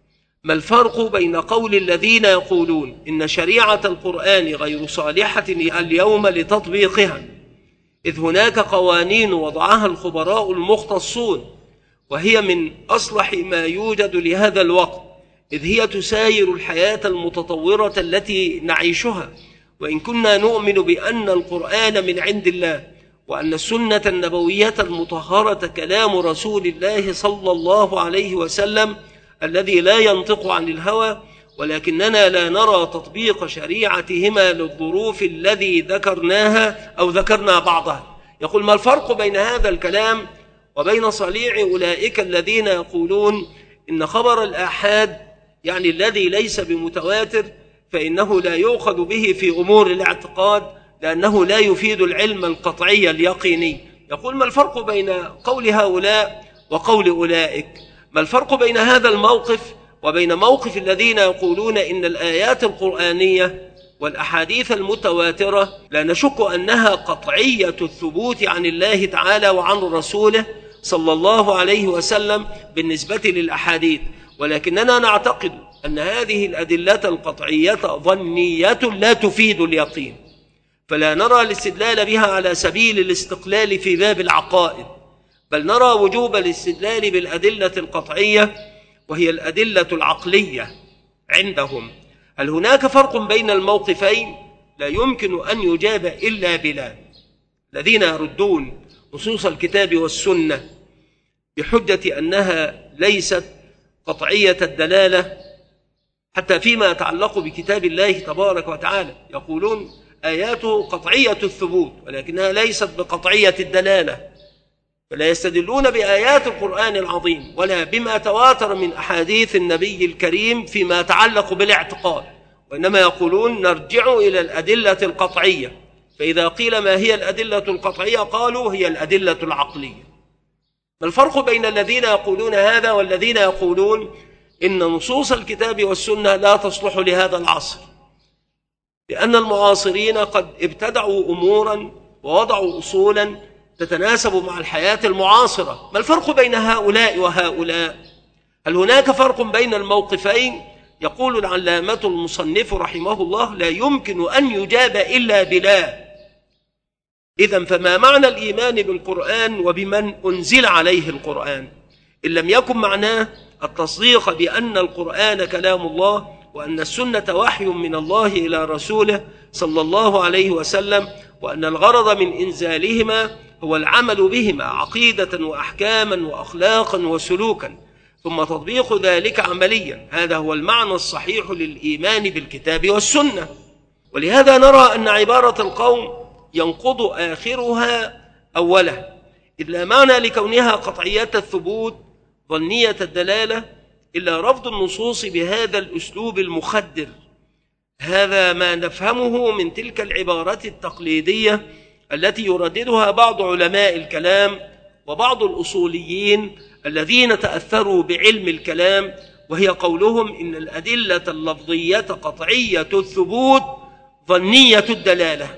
ما الفرق بين قول الذين يقولون إن شريعة القرآن غير صالحة اليوم لتطبيقها، إذ هناك قوانين وضعها الخبراء المختصون وهي من أصلح ما يوجد لهذا الوقت، إذ هي تساير الحياة المتطورة التي نعيشها، وإن كنا نؤمن بأن القرآن من عند الله وأن السنة النبوية المطهرة كلام رسول الله صلى الله عليه وسلم الذي لا ينطق عن الهوى، ولكننا لا نرى تطبيق شريعتهما للظروف الذي ذكرناها أو ذكرنا بعضها. يقول: ما الفرق بين هذا الكلام وبين صليع أولئك الذين يقولون إن خبر الآحاد يعني الذي ليس بمتواتر فإنه لا يؤخذ به في أمور الاعتقاد لأنه لا يفيد العلم القطعي اليقيني. يقول: ما الفرق بين قول هؤلاء وقول أولئك؟ ما الفرق بين هذا الموقف وبين موقف الذين يقولون إن الآيات القرآنية والأحاديث المتواترة لا نشك أنها قطعية الثبوت عن الله تعالى وعن رسوله صلى الله عليه وسلم بالنسبة للأحاديث، ولكننا نعتقد أن هذه الأدلة القطعية ظنية لا تفيد اليقين، فلا نرى الاستدلال بها على سبيل الاستقلال في باب العقائد، بل نرى وجوب الاستدلال بالأدلة القطعية وهي الأدلة العقلية عندهم. هل هناك فرق بين الموقفين؟ لا يمكن أن يجاب إلا بلا. الذين يردون نصوص الكتاب والسنة بحجة أنها ليست قطعية الدلالة حتى فيما يتعلق بكتاب الله تبارك وتعالى، يقولون آياته قطعية الثبوت ولكنها ليست بقطعية الدلالة، فلا يستدلون بآيات القرآن العظيم ولا بما تواتر من أحاديث النبي الكريم فيما يتعلق بالاعتقاد، وإنما يقولون نرجع إلى الأدلة القطعية. فإذا قيل ما هي الأدلة القطعية قالوا هي الأدلة العقلية. ما الفرق بين الذين يقولون هذا والذين يقولون إن نصوص الكتاب والسنة لا تصلح لهذا العصر، لأن المعاصرين قد ابتدعوا أمورا ووضعوا أصولا تتناسب مع الحياة المعاصرة؟ ما الفرق بين هؤلاء وهؤلاء؟ هل هناك فرق بين الموقفين؟ يقول العلامة المصنف رحمه الله: لا يمكن أن يجاب إلا بلا. إذن فما معنى الإيمان بالقرآن وبمن أنزل عليه القرآن إن لم يكن معناه التصديق بأن القرآن كلام الله وأن السنة وحي من الله إلى رسوله صلى الله عليه وسلم، وأن الغرض من إنزالهما هو العمل بهما عقيدة وأحكاما وأخلاقا وسلوكا، ثم تطبيق ذلك عمليا. هذا هو المعنى الصحيح للإيمان بالكتاب والسنة. ولهذا نرى أن عبارة القوم ينقض آخرها أوله، إذ لا معنى لكونها قطعية الثبوت ظنية الدلالة إلا رفض النصوص بهذا الأسلوب المخدر. هذا ما نفهمه من تلك العبارات التقليدية التي يرددها بعض علماء الكلام وبعض الأصوليين الذين تأثروا بعلم الكلام، وهي قولهم إن الأدلة اللفظية قطعية الثبوت ظنية الدلالة،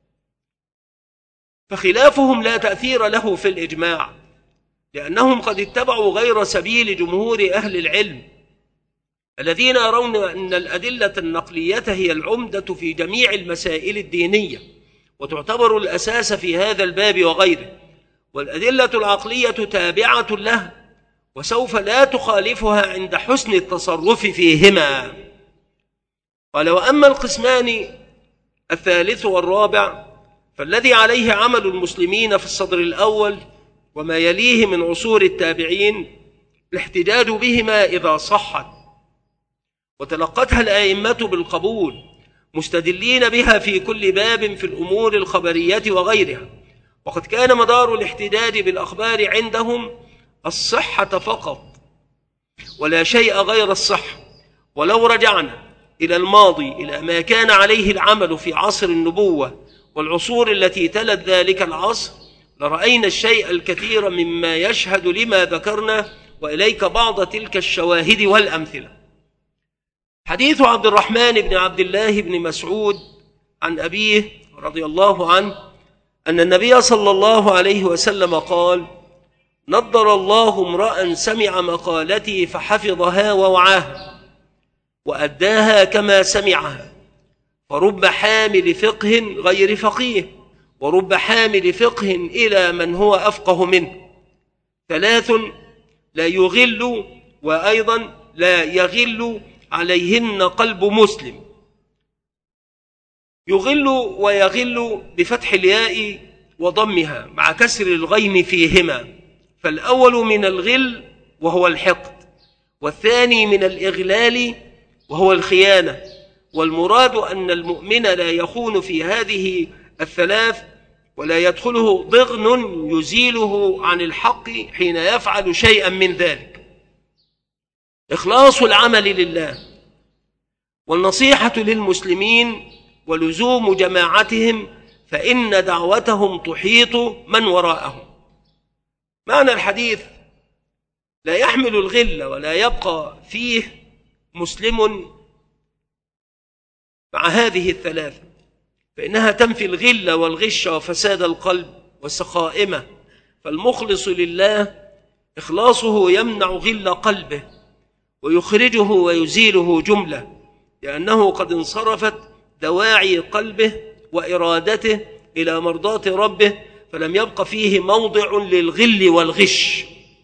فخلافهم لا تأثير له في الإجماع، لأنهم قد اتبعوا غير سبيل جمهور أهل العلم الذين يرون أن الأدلة النقلية هي العمدة في جميع المسائل الدينية وتعتبر الأساس في هذا الباب وغيره، والأدلة العقلية تابعة له وسوف لا تخالفها عند حسن التصرف فيهما. قال: وأما القسمان الثالث والرابع فالذي عليه عمل المسلمين في الصدر الأول وما يليه من عصور التابعين الاحتجاج بهما إذا صحت وتلقتها الآئمة بالقبول، مستدلين بها في كل باب في الأمور الخبرية وغيرها. وقد كان مدار الاحتجاج بالأخبار عندهم الصحة فقط ولا شيء غير الصحة. ولو رجعنا إلى الماضي إلى ما كان عليه العمل في عصر النبوة والعصور التي تلت ذلك العصر لرأينا الشيء الكثير مما يشهد لما ذكرنا، وإليك بعض تلك الشواهد والأمثلة. حديث عبد الرحمن بن عبد الله بن مسعود عن أبيه رضي الله عنه أن النبي صلى الله عليه وسلم قال: نضر الله امرأ سمع مقالتي فحفظها ووعاها، وأداها كما سمعها، فرب حامل فقه غير فقيه، ورب حامل فقه إلى من هو أفقه منه. ثلاث لا يغل وأيضا لا يغل عليهن قلب مسلم. يغل ويغل بفتح الياء وضمها مع كسر الغين فيهما، فالأول من الغل وهو الحقد، والثاني من الإغلال وهو الخيانة. والمراد أن المؤمن لا يخون في هذه الثلاث، ولا يدخله ضغن يزيله عن الحق حين يفعل شيئا من ذلك. إخلاص العمل لله، والنصيحة للمسلمين، ولزوم جماعتهم، فإن دعوتهم تحيط من وراءهم. معنى الحديث: لا يحمل الغل ولا يبقى فيه مسلم مع هذه الثلاثة، فإنها تنفي الغل والغش وفساد القلب والسخائمة. فالمخلص لله إخلاصه يمنع غل قلبه ويخرجه ويزيله جملة، لأنه قد انصرفت دواعي قلبه وإرادته إلى مرضاة ربه، فلم يبق فيه موضع للغل والغش.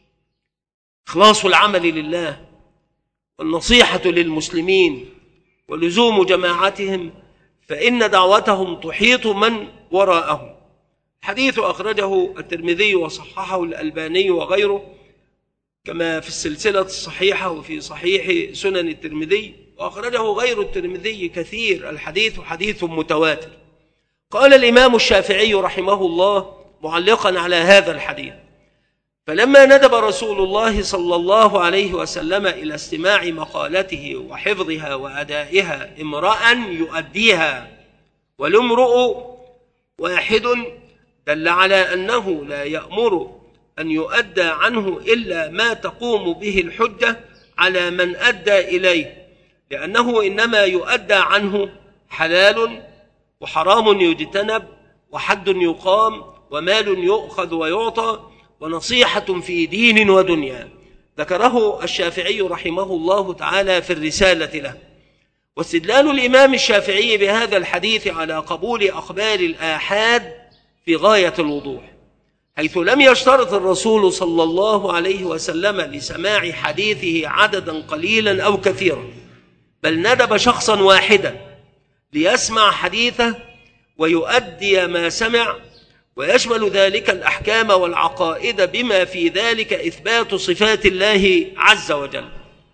إخلاص العمل لله، والنصيحة للمسلمين، ولزوم جماعتهم، فإن دعوتهم تحيط من وراءهم. حديث أخرجه الترمذي وصححه الألباني وغيره، كما في السلسلة الصحيحة وفي صحيح سنن الترمذي، وأخرجه غير الترمذي كثير. الحديث حديث متواتر. قال الإمام الشافعي رحمه الله معلقا على هذا الحديث: فلما ندب رسول الله صلى الله عليه وسلم إلى استماع مقالته وحفظها وأدائها امرأ يؤديها والامرؤ واحد، دل على أنه لا يأمر أن يؤدى عنه إلا ما تقوم به الحجة على من أدى إليه، لأنه إنما يؤدى عنه حلال وحرام يجتنب وحد يقام ومال يؤخذ ويعطى ونصيحة في دين ودنيا. ذكره الشافعي رحمه الله تعالى في الرسالة له. واستدلال الإمام الشافعي بهذا الحديث على قبول أخبار الآحاد في غاية الوضوح، حيث لم يشترط الرسول صلى الله عليه وسلم لسماع حديثه عددا قليلا أو كثيرا، بل ندب شخصا واحدا ليسمع حديثه ويؤدي ما سمع، ويشمل ذلك الأحكام والعقائد بما في ذلك إثبات صفات الله عز وجل.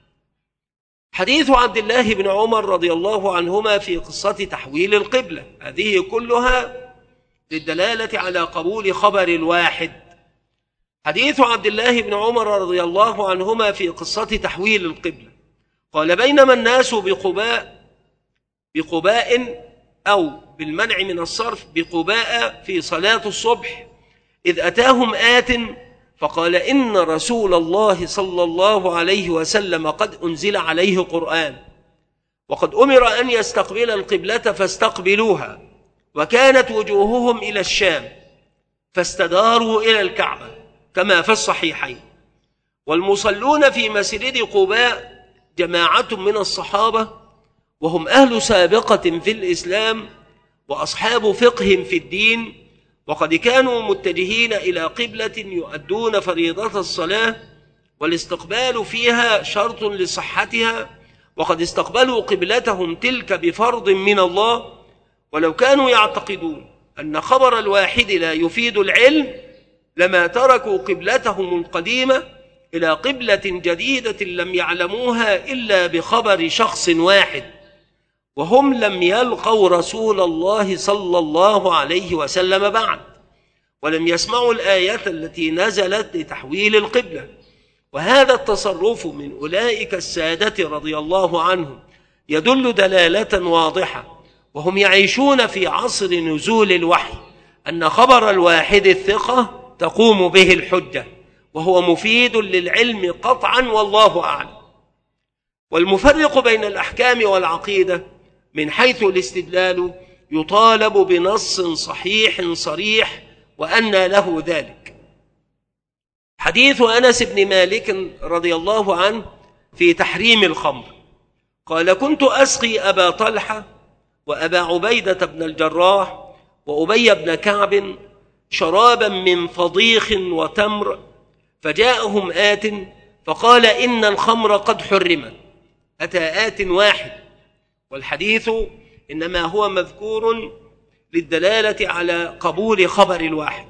حديث عبد الله بن عمر رضي الله عنهما في قصة تحويل القبلة، هذه كلها للدلالة على قبول خبر الواحد. حديث عبد الله بن عمر رضي الله عنهما في قصة تحويل القبلة: قال بينما الناس بقباء بقباء أو بالمنع من الصرف بقباء في صلاة الصبح، إذ أتاهم آت فقال إن رسول الله صلى الله عليه وسلم قد أنزل عليه قرآن، وقد أمر أن يستقبل القبلة فاستقبلوها، وكانت وجوههم إلى الشام فاستداروا إلى الكعبة كما في الصحيحين. والمصلون في مسجد قباء جماعة من الصحابة، وهم أهل سابقة في الإسلام وأصحاب فقه في الدين، وقد كانوا متجهين إلى قبلة يؤدون فريضة الصلاة، والاستقبال فيها شرط لصحتها، وقد استقبلوا قبلتهم تلك بفرض من الله. ولو كانوا يعتقدون أن خبر الواحد لا يفيد العلم لما تركوا قبلتهم القديمة إلى قبلة جديدة لم يعلموها إلا بخبر شخص واحد، وهم لم يلقوا رسول الله صلى الله عليه وسلم بعد، ولم يسمعوا الآية التي نزلت لتحويل القبلة. وهذا التصرف من أولئك السادة رضي الله عنهم يدل دلالة واضحة، وهم يعيشون في عصر نزول الوحي، أن خبر الواحد الثقة تقوم به الحجة، وهو مفيد للعلم قطعا والله أعلم. والمفرق بين الأحكام والعقيدة من حيث الاستدلال يطالب بنص صحيح صريح، وأن له ذلك. حديث أنس بن مالك رضي الله عنه في تحريم الخمر: قال: كنت أسقي أبا طلحة وأبا عبيدة بن الجراح وأبي بن كعب شرابا من فضيخ وتمر، فجاءهم آت فقال: إن الخمر قد حرمت. أتى آت واحد، والحديث إنما هو مذكور للدلالة على قبول خبر الواحد.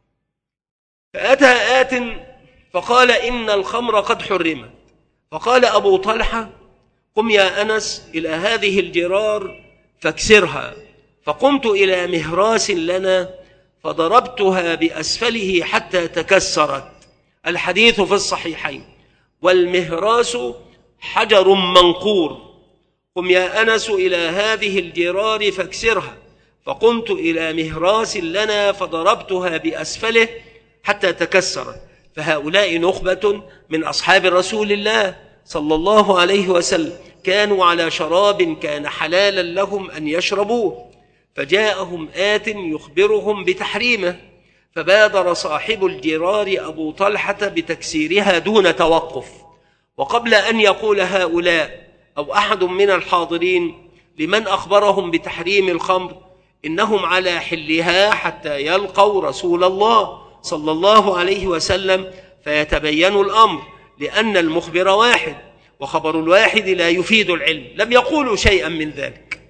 فأتى آت فقال: إن الخمر قد حرمت. فقال أبو طلحة: قم يا أنس إلى هذه الجرار فاكسرها. فقمت إلى مهراس لنا فضربتها بأسفله حتى تكسرت. الحديث في الصحيحين. والمهراس حجر منقور. قم يا أنس إلى هذه الجرار فاكسرها. فقمت إلى مهراس لنا فضربتها بأسفله حتى تكسرت. فهؤلاء نخبة من أصحاب رسول الله صلى الله عليه وسلم، كانوا على شراب كان حلالا لهم أن يشربوه، فجاءهم آت يخبرهم بتحريمه، فبادر صاحب الجرار أبو طلحة بتكسيرها دون توقف. وقبل أن يقول هؤلاء أو أحد من الحاضرين لمن أخبرهم بتحريم الخمر إنهم على حلها حتى يلقوا رسول الله صلى الله عليه وسلم فيتبين الأمر، لأن المخبر واحد وخبر الواحد لا يفيد العلم. لم يقولوا شيئا من ذلك،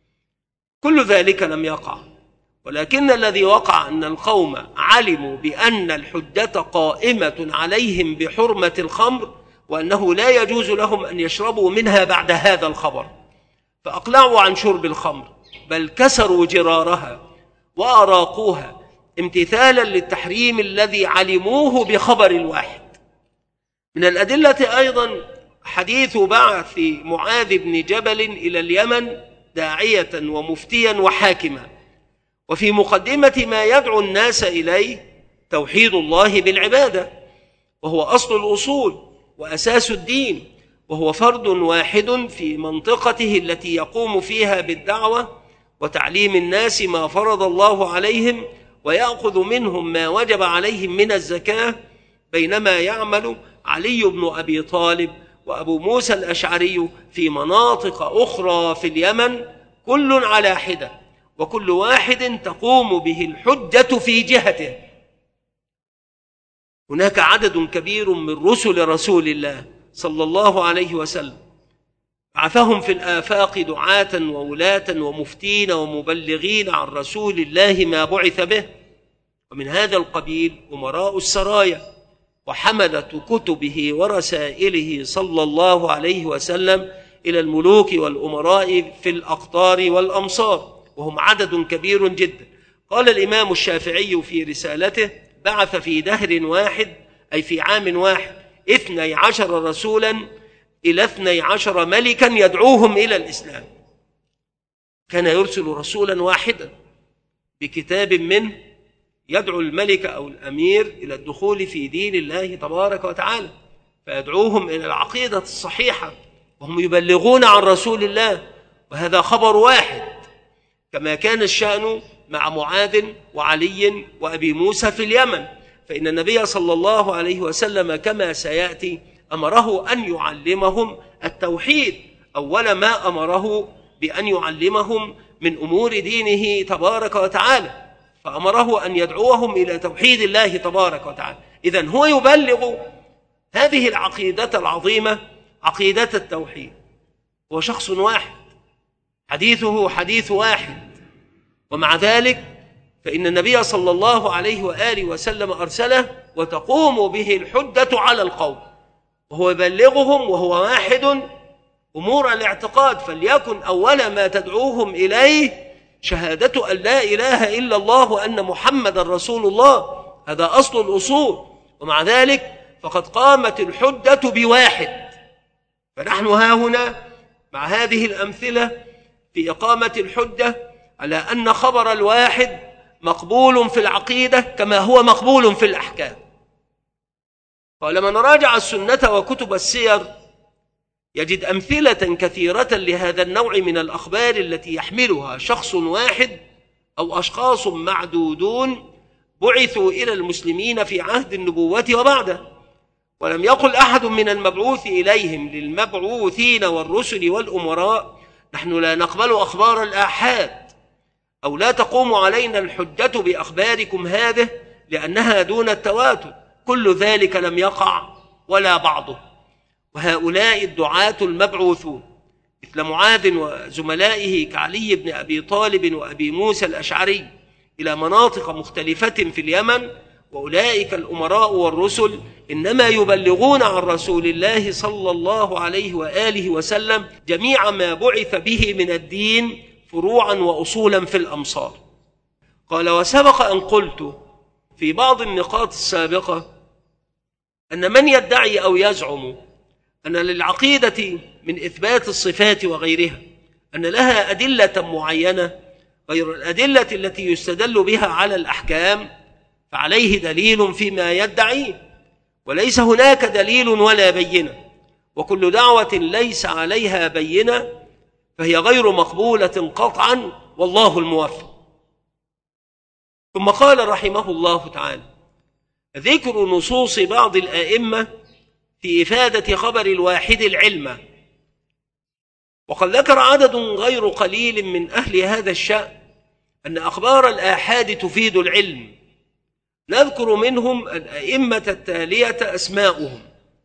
كل ذلك لم يقع، ولكن الذي وقع أن القوم علموا بأن الحجة قائمة عليهم بحرمة الخمر، وأنه لا يجوز لهم أن يشربوا منها بعد هذا الخبر، فأقلعوا عن شرب الخمر، بل كسروا جرارها وأراقوها امتثالا للتحريم الذي علموه بخبر الواحد. من الأدلة أيضا حديث بعث معاذ بن جبل إلى اليمن داعية ومفتيا وحاكما، وفي مقدمة ما يدعو الناس إليه توحيد الله بالعبادة، وهو أصل الأصول وأساس الدين، وهو فرد واحد في منطقته التي يقوم فيها بالدعوة وتعليم الناس ما فرض الله عليهم، ويأخذ منهم ما وجب عليهم من الزكاة، بينما يعمل علي بن أبي طالب وأبو موسى الأشعري في مناطق أخرى في اليمن، كل على حدة، وكل واحد تقوم به الحجة في جهته. هناك عدد كبير من رسل رسول الله صلى الله عليه وسلم، بعثهم في الآفاق دعاة وولاة ومفتين ومبلغين عن رسول الله ما بعث به، ومن هذا القبيل أمراء السرايا وحملة كتبه ورسائله صلى الله عليه وسلم إلى الملوك والأمراء في الأقطار والأمصار، وهم عدد كبير جدا. قال الإمام الشافعي في رسالته: بعث في دهر واحد، أي في عام واحد، اثني عشر رسولا إلى اثني عشر ملكا يدعوهم إلى الإسلام. كان يرسل رسولا واحدا بكتاب منه يدعو الملك أو الأمير إلى الدخول في دين الله تبارك وتعالى، فيدعوهم إلى العقيدة الصحيحة، وهم يبلغون عن رسول الله، وهذا خبر واحد، كما كان الشأن مع معاذ وعلي وأبي موسى في اليمن، فإن النبي صلى الله عليه وسلم كما سيأتي أمره أن يعلمهم التوحيد أول ما أمره بأن يعلمهم من أمور دينه تبارك وتعالى، فأمره أن يدعوهم إلى توحيد الله تبارك وتعالى. إذن هو يبلغ هذه العقيدة العظيمة، عقيدة التوحيد، هو شخص واحد، حديثه حديث واحد، ومع ذلك فإن النبي صلى الله عليه وآله وسلم أرسله وتقوم به الحجة على القوم، وهو يبلغهم وهو واحد أمور الاعتقاد، فليكن أول ما تدعوهم إليه شهادة أن لا إله إلا الله وأن محمد رسول الله، هذا أصل الأصول، ومع ذلك فقد قامت الحجة بواحد. فنحن ها هنا مع هذه الأمثلة في إقامة الحجة على أن خبر الواحد مقبول في العقيدة كما هو مقبول في الأحكام. قال: من راجع السنة وكتب السير يجد أمثلة كثيرة لهذا النوع من الأخبار التي يحملها شخص واحد أو أشخاص معدودون بعثوا إلى المسلمين في عهد النبوة وبعده، ولم يقل أحد من المبعوث إليهم للمبعوثين والرسل والأمراء نحن لا نقبل أخبار الآحاد، أو لا تقوم علينا الحجة بأخباركم هذه لأنها دون التواتر. كل ذلك لم يقع ولا بعضه. وهؤلاء الدعاة المبعوثون مثل معاذ وزملائه كعلي بن أبي طالب وأبي موسى الأشعري إلى مناطق مختلفة في اليمن، وأولئك الأمراء والرسل إنما يبلغون عن رسول الله صلى الله عليه وآله وسلم جميع ما بعث به من الدين فروعا وأصولا في الأمصار. قال: وسبق أن قلت في بعض النقاط السابقة أن من يدعي أو يزعم أن للعقيدة من إثبات الصفات وغيرها أن لها أدلة معينة غير الأدلة التي يستدل بها على الأحكام فعليه دليل فيما يدعيه، وليس هناك دليل ولا بينة، وكل دعوة ليس عليها بينة فهي غير مقبولة قطعا، والله الموفق. ثم قال رحمه الله تعالى: ذكر نصوص بعض الآئمة في إفادة خبر الواحد العلم. وقد ذكر عدد غير قليل من أهل هذا الشأن أن أخبار الآحاد تفيد العلم. نذكر منهم الأئمة التالية أسماؤهم: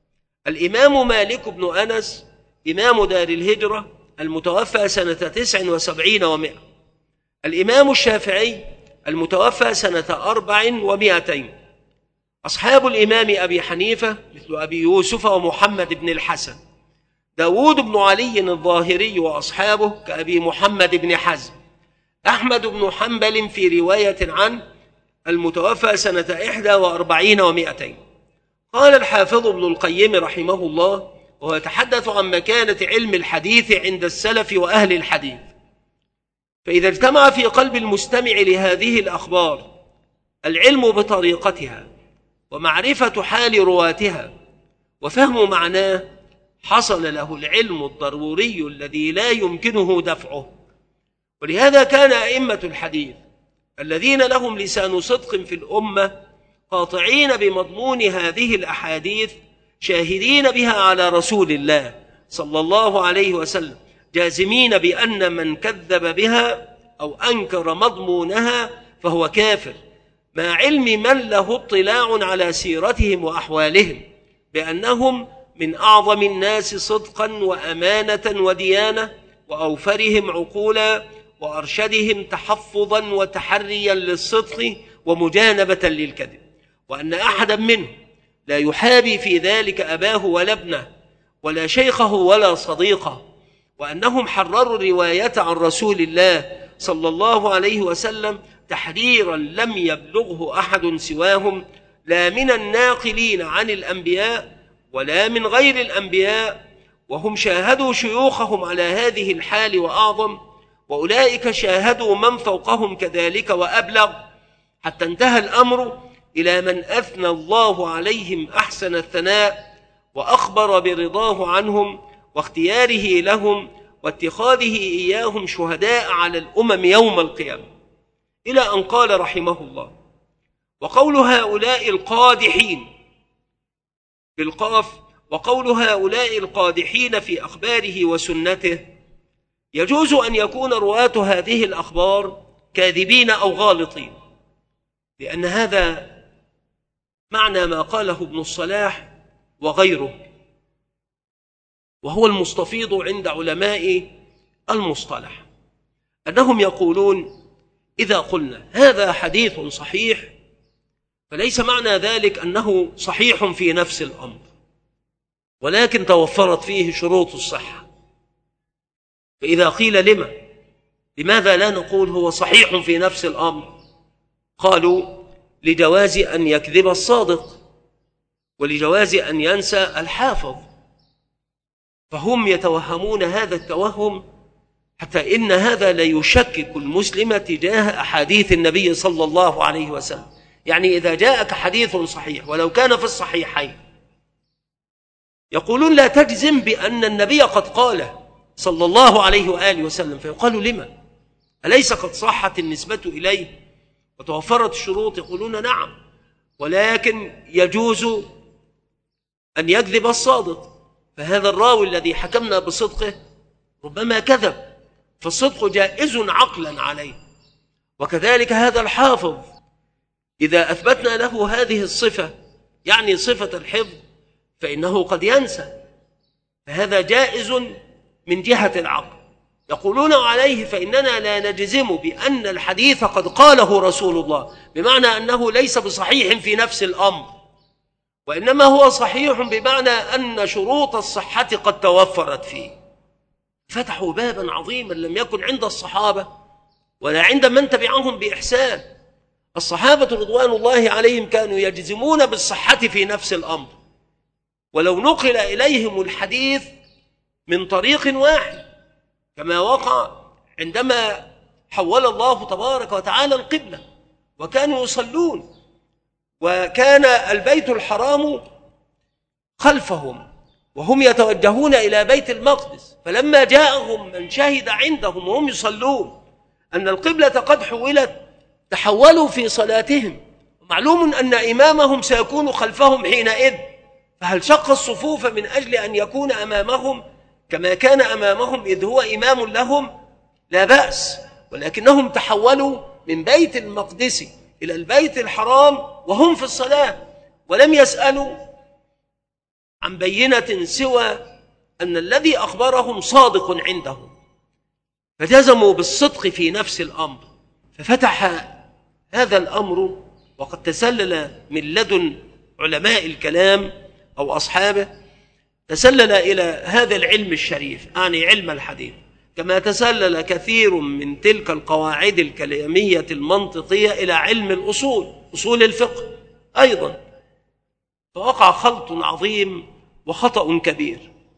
الإمام مالك بن أنس إمام دار الهجرة المتوفى سنة تسع وسبعين ومائة، الإمام الشافعي المتوفى سنة أربع ومائتين، أصحاب الإمام أبي حنيفة مثل أبي يوسف ومحمد بن الحسن، داود بن علي الظاهري وأصحابه كأبي محمد بن حزم، أحمد بن حنبل في رواية عنه المتوفى سنة إحدى وأربعين ومائتين. قال الحافظ ابن القيم رحمه الله وهو يتحدث عن مكانة علم الحديث عند السلف وأهل الحديث: فإذا اجتمع في قلب المستمع لهذه الأخبار العلم بطريقتها ومعرفة حال رواتها وفهم معناه، حصل له العلم الضروري الذي لا يمكنه دفعه. ولهذا كان أئمة الحديث الذين لهم لسان صدق في الأمة قاطعين بمضمون هذه الأحاديث، شاهدين بها على رسول الله صلى الله عليه وسلم، جازمين بأن من كذب بها أو أنكر مضمونها فهو كافر، مع علم من له اطلاع على سيرتهم وأحوالهم بأنهم من أعظم الناس صدقا وأمانة وديانة، وأوفرهم عقولا، وأرشدهم تحفظا وتحريا للصدق ومجانبة للكذب، وأن أحدا منهم لا يحابي في ذلك أباه ولا ابنه ولا شيخه ولا صديقه، وأنهم حرروا الرواية عن رسول الله صلى الله عليه وسلم تحريرا لم يبلغه أحد سواهم، لا من الناقلين عن الأنبياء ولا من غير الأنبياء، وهم شاهدوا شيوخهم على هذه الحال وأعظم، وأولئك شاهدوا من فوقهم كذلك وأبلغ، حتى انتهى الأمر إلى من أثنى الله عليهم أحسن الثناء وأخبر برضاه عنهم واختياره لهم واتخاذه إياهم شهداء على الأمم يوم القيامة، إلى أن قال رحمه الله: وقول هؤلاء القادحين بالقاف، وقول هؤلاء القادحين في أخباره وسنته، يجوز أن يكون رواة هذه الأخبار كاذبين أو غالطين، لأن هذا معنى ما قاله ابن الصلاح وغيره، وهو المستفيض عند علماء المصطلح، أنهم يقولون: إذا قلنا هذا حديث صحيح فليس معنى ذلك أنه صحيح في نفس الأمر، ولكن توفرت فيه شروط الصحة. فإذا قيل لما لماذا لا نقول هو صحيح في نفس الأمر؟ قالوا: لجواز أن يكذب الصادق ولجواز أن ينسى الحافظ، فهم يتوهمون هذا التوهم، حتى إن هذا لا يشكك المسلم تجاه أحاديث النبي صلى الله عليه وسلم. يعني إذا جاءك حديث صحيح ولو كان في الصحيحين، يقولون لا تجزم بأن النبي قد قاله صلى الله عليه وآله وسلم، فيقال: لما؟ أليس قد صحت النسبة إليه وتوفرت الشروط؟ يقولون: نعم، ولكن يجوز أن يكذب الصادق، فهذا الراوي الذي حكمنا بصدقه ربما كذب، فالصدق جائز عقلا عليه. وكذلك هذا الحافظ إذا أثبتنا له هذه الصفة، يعني صفة الحفظ، فإنه قد ينسى، فهذا جائز من جهة العقل. يقولون عليه فإننا لا نجزم بأن الحديث قد قاله رسول الله، بمعنى أنه ليس بصحيح في نفس الأمر، وإنما هو صحيح بمعنى أن شروط الصحة قد توفرت فيه. فتحوا بابا عظيما لم يكن عند الصحابة ولا عند من تبعهم بإحسان. الصحابة رضوان الله عليهم كانوا يجزمون بالصحة في نفس الأمر، ولو نقل إليهم الحديث من طريق واحد، كما وقع عندما حول الله تبارك وتعالى القبلة وكانوا يصلون، وكان البيت الحرام خلفهم وهم يتوجهون إلى بيت المقدس، فلما جاءهم من شهد عندهم وهم يصلون أن القبلة قد حولت تحولوا في صلاتهم، معلوم أن إمامهم سيكون خلفهم حينئذ، فهل شق الصفوف من أجل أن يكون أمامهم كما كان أمامهم إذ هو إمام لهم؟ لا بأس، ولكنهم تحولوا من بيت المقدس إلى البيت الحرام وهم في الصلاة، ولم يسألوا عن بينة سوى أن الذي أخبرهم صادق عندهم، فجزموا بالصدق في نفس الأمر. ففتح هذا الأمر، وقد تسلل من لدن علماء الكلام أو أصحابه، تسلل إلى هذا العلم الشريف، يعني علم الحديث، كما تسلل كثير من تلك القواعد الكلامية المنطقية إلى علم الأصول، أصول الفقه أيضا، فوقع خلط عظيم وخطأ كبير.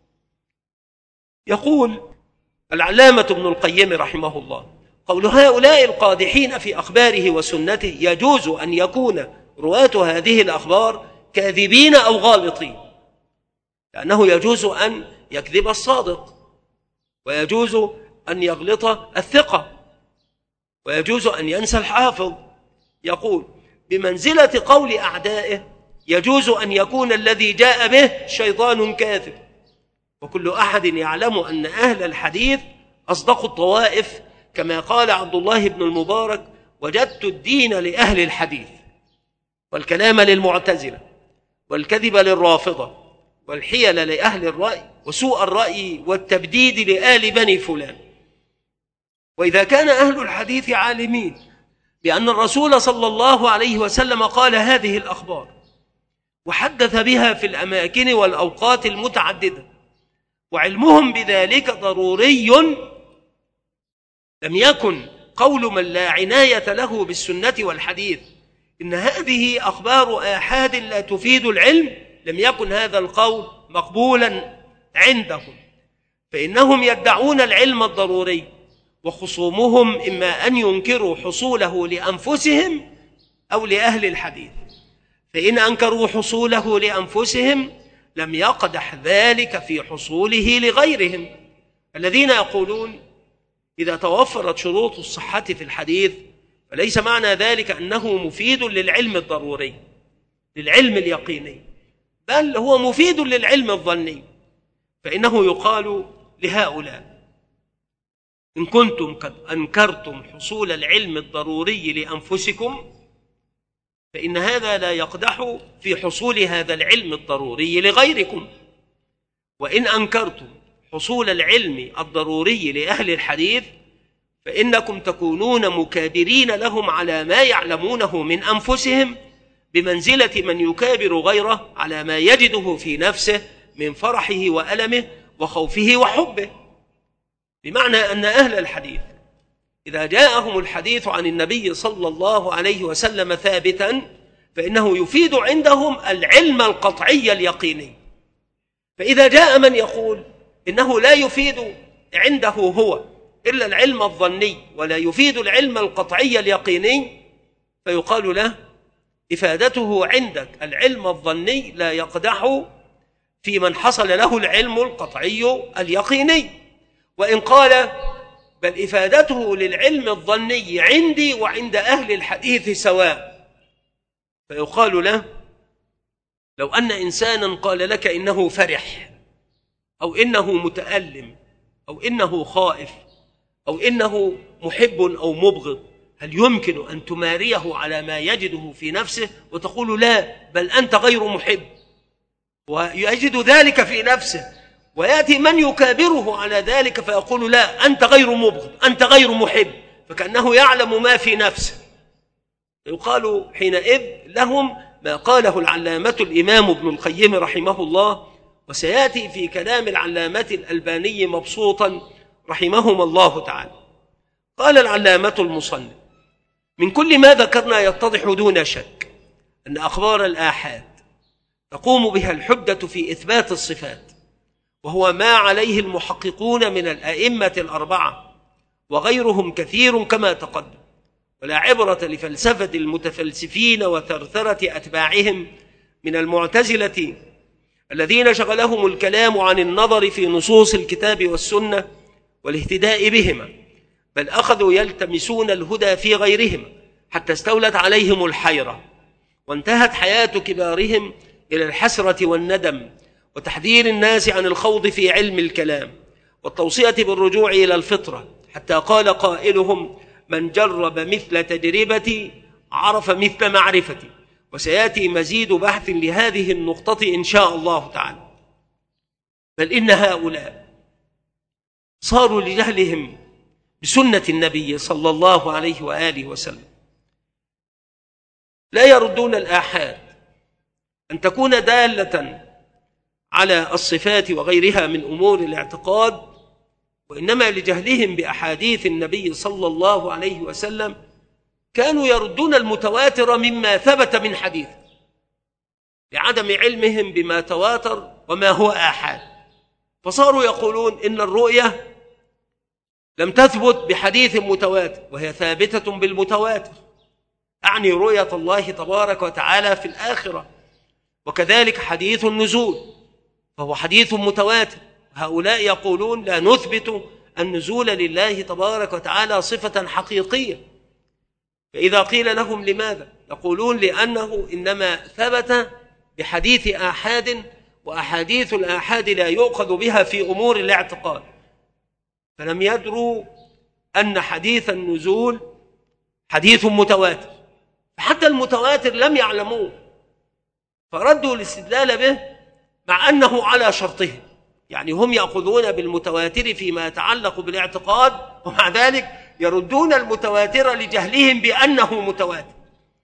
يقول العلامة ابن القيم رحمه الله: قول هؤلاء القادحين في أخباره وسنته يجوز أن يكون رواة هذه الأخبار كاذبين أو غالطين، لأنه يجوز أن يكذب الصادق، ويجوز أن يغلط الثقة، ويجوز أن ينسى الحافظ. يقول: بمنزلة قول أعدائه يجوز أن يكون الذي جاء به شيطان كاذب، وكل أحد يعلم أن أهل الحديث أصدق الطوائف، كما قال عبد الله بن المبارك: وجدت الدين لأهل الحديث، والكلام للمعتزلة، والكذب للرافضة، والحيل لأهل الرأي، وسوء الرأي والتبديد لآل بني فلان. وإذا كان أهل الحديث عالمين بأن الرسول صلى الله عليه وسلم قال هذه الأخبار وحدث بها في الأماكن والأوقات المتعددة، وعلمهم بذلك ضروري، لم يكن قول من لا عناية له بالسنة والحديث إن هذه أخبار آحاد لا تفيد العلم، لم يكن هذا القول مقبولا عندهم، فإنهم يدعون العلم الضروري، وخصومهم إما أن ينكروا حصوله لأنفسهم أو لأهل الحديث، فإن أنكروا حصوله لأنفسهم لم يقدح ذلك في حصوله لغيرهم، الذين يقولون إذا توفرت شروط الصحة في الحديث فليس معنى ذلك أنه مفيد للعلم الضروري، للعلم اليقيني، بل هو مفيد للعلم الظني. فإنه يقال لهؤلاء: إن كنتم قد أنكرتم حصول العلم الضروري لأنفسكم فإن هذا لا يقدح في حصول هذا العلم الضروري لغيركم، وإن أنكرتم حصول العلم الضروري لأهل الحديث فإنكم تكونون مكابرين لهم على ما يعلمونه من أنفسهم، بمنزلة من يكابر غيره على ما يجده في نفسه من فرحه وألمه وخوفه وحبه. بمعنى أن أهل الحديث إذا جاءهم الحديث عن النبي صلى الله عليه وسلم ثابتا فإنه يفيد عندهم العلم القطعي اليقيني، فإذا جاء من يقول إنه لا يفيد عنده هو إلا العلم الظني ولا يفيد العلم القطعي اليقيني، فيقال له: إفادته عندك العلم الظني لا يقدح في من حصل له العلم القطعي اليقيني. وإن قال: بل إفادته للعلم الظني عندي وعند أهل الحديث سواء، فيقال له: لو أن إنسانا قال لك إنه فرح أو إنه متألم أو إنه خائف أو إنه محب أو مبغض، هل يمكن أن تماريه على ما يجده في نفسه وتقول لا بل أنت غير محب، ويجد ذلك في نفسه، ويأتي من يكابره على ذلك فيقول لا أنت غير مبغض أنت غير محب، فكأنه يعلم ما في نفسه. يقال حينئذ لهم ما قاله العلامة الإمام ابن القيم رحمه الله، وسيأتي في كلام العلامة الألباني مبسوطا رحمهما الله تعالى. قال العلامة المصنف: من كل ما ذكرنا يتضح دون شك أن أخبار الآحاد تقوم بها الحجة في إثبات الصفات، وهو ما عليه المحققون من الأئمة الأربعة وغيرهم كثير كما تقدم، ولا عبرة لفلسفة المتفلسفين وثرثرة أتباعهم من المعتزلة الذين شغلهم الكلام عن النظر في نصوص الكتاب والسنة والاهتداء بهما، بل أخذوا يلتمسون الهدى في غيرهما حتى استولت عليهم الحيرة، وانتهت حياة كبارهم إلى الحسرة والندم وتحذير الناس عن الخوض في علم الكلام والتوصية بالرجوع إلى الفطرة، حتى قال قائلهم: من جرب مثل تجربتي عرف مثل معرفتي. وسيأتي مزيد بحث لهذه النقطة إن شاء الله تعالى. بل إن هؤلاء صاروا لجهلهم بسنة النبي صلى الله عليه وآله وسلم لا يردون الآحاد أن تكون دالة على الصفات وغيرها من أمور الاعتقاد، وإنما لجهلهم بأحاديث النبي صلى الله عليه وسلم كانوا يردون المتواتر مما ثبت من حديث لعدم علمهم بما تواتر وما هو آحاد، فصاروا يقولون إن الرؤية لم تثبت بحديث متواتر وهي ثابتة بالمتواتر، أعني رؤية الله تبارك وتعالى في الآخرة. وكذلك حديث النزول فهو حديث متواتر، هؤلاء يقولون لا نثبت النزول لله تبارك وتعالى صفة حقيقية. فإذا قيل لهم لماذا؟ يقولون لأنه إنما ثبت بحديث آحاد، وأحاديث الآحاد لا يؤخذ بها في أمور الاعتقاد، فلم يدروا أن حديث النزول حديث متواتر، فحتى المتواتر لم يعلموه، فردوا الاستدلال به مع أنه على شرطهم، يعني هم يأخذون بالمتواتر فيما يتعلق بالاعتقاد، ومع ذلك يردون المتواتر لجهلهم بأنه متواتر.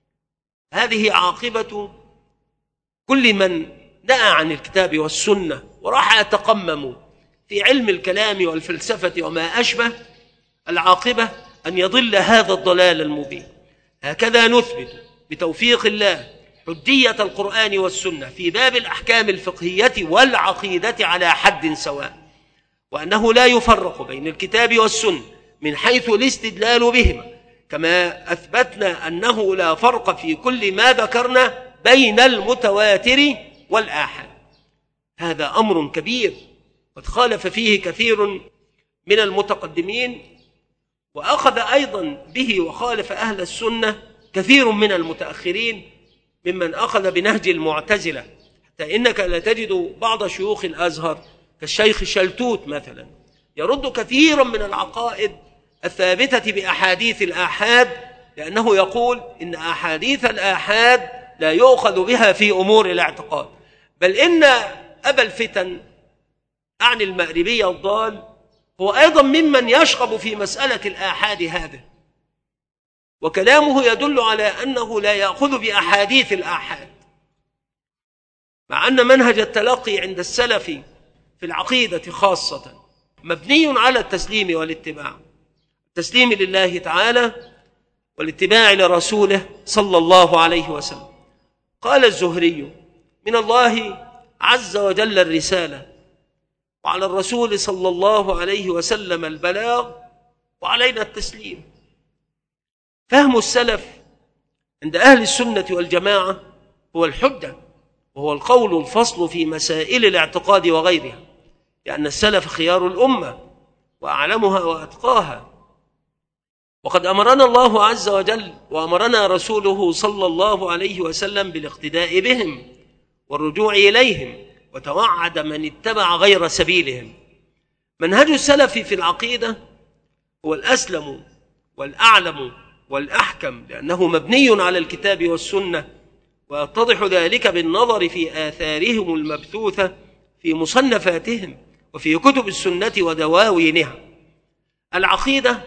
هذه عاقبة كل من نأى عن الكتاب والسنة وراح يتقمم في علم الكلام والفلسفة وما أشبه، العاقبة أن يضل هذا الضلال المبين. هكذا نثبت بتوفيق الله حجية القرآن والسنة في باب الأحكام الفقهية والعقيدة على حد سواء، وأنه لا يفرق بين الكتاب والسنة من حيث الاستدلال بهما، كما أثبتنا أنه لا فرق في كل ما ذكرنا بين المتواتر والآحاد. هذا أمر كبير قد خالف فيه كثير من المتقدمين، وأخذ أيضا به وخالف أهل السنة كثير من المتأخرين ممن أخذ بنهج المعتزلة، حتى إنك لا تجد بعض شيوخ الأزهر كالشيخ شلتوت مثلا يرد كثيرا من العقائد الثابتة بأحاديث الآحاد، لأنه يقول إن أحاديث الآحاد لا يؤخذ بها في أمور الاعتقاد، بل إن أبا الفتن أعني المأربي الضال هو أيضا ممن يشغب في مسألة الآحاد هذا، وكلامه يدل على أنه لا يأخذ بأحاديث الآحاد، مع أن منهج التلقي عند السلف في العقيدة خاصة مبني على التسليم والاتباع، التسليم لله تعالى والاتباع لرسوله صلى الله عليه وسلم. قال الزهري: من الله عز وجل الرسالة، وعلى الرسول صلى الله عليه وسلم البلاغ، وعلينا التسليم. فهم السلف عند أهل السنة والجماعة هو الحجة، وهو القول الفصل في مسائل الاعتقاد وغيرها، لأن السلف خيار الأمة وأعلمها وأتقاها، وقد أمرنا الله عز وجل وأمرنا رسوله صلى الله عليه وسلم بالاقتداء بهم والرجوع إليهم، وتوعد من اتبع غير سبيلهم. منهج السلف في العقيدة هو الأسلم والأعلم والأحكم، لأنه مبني على الكتاب والسنة، ويتضح ذلك بالنظر في آثارهم المبثوثة في مصنفاتهم وفي كتب السنة ودواوينها. العقيدة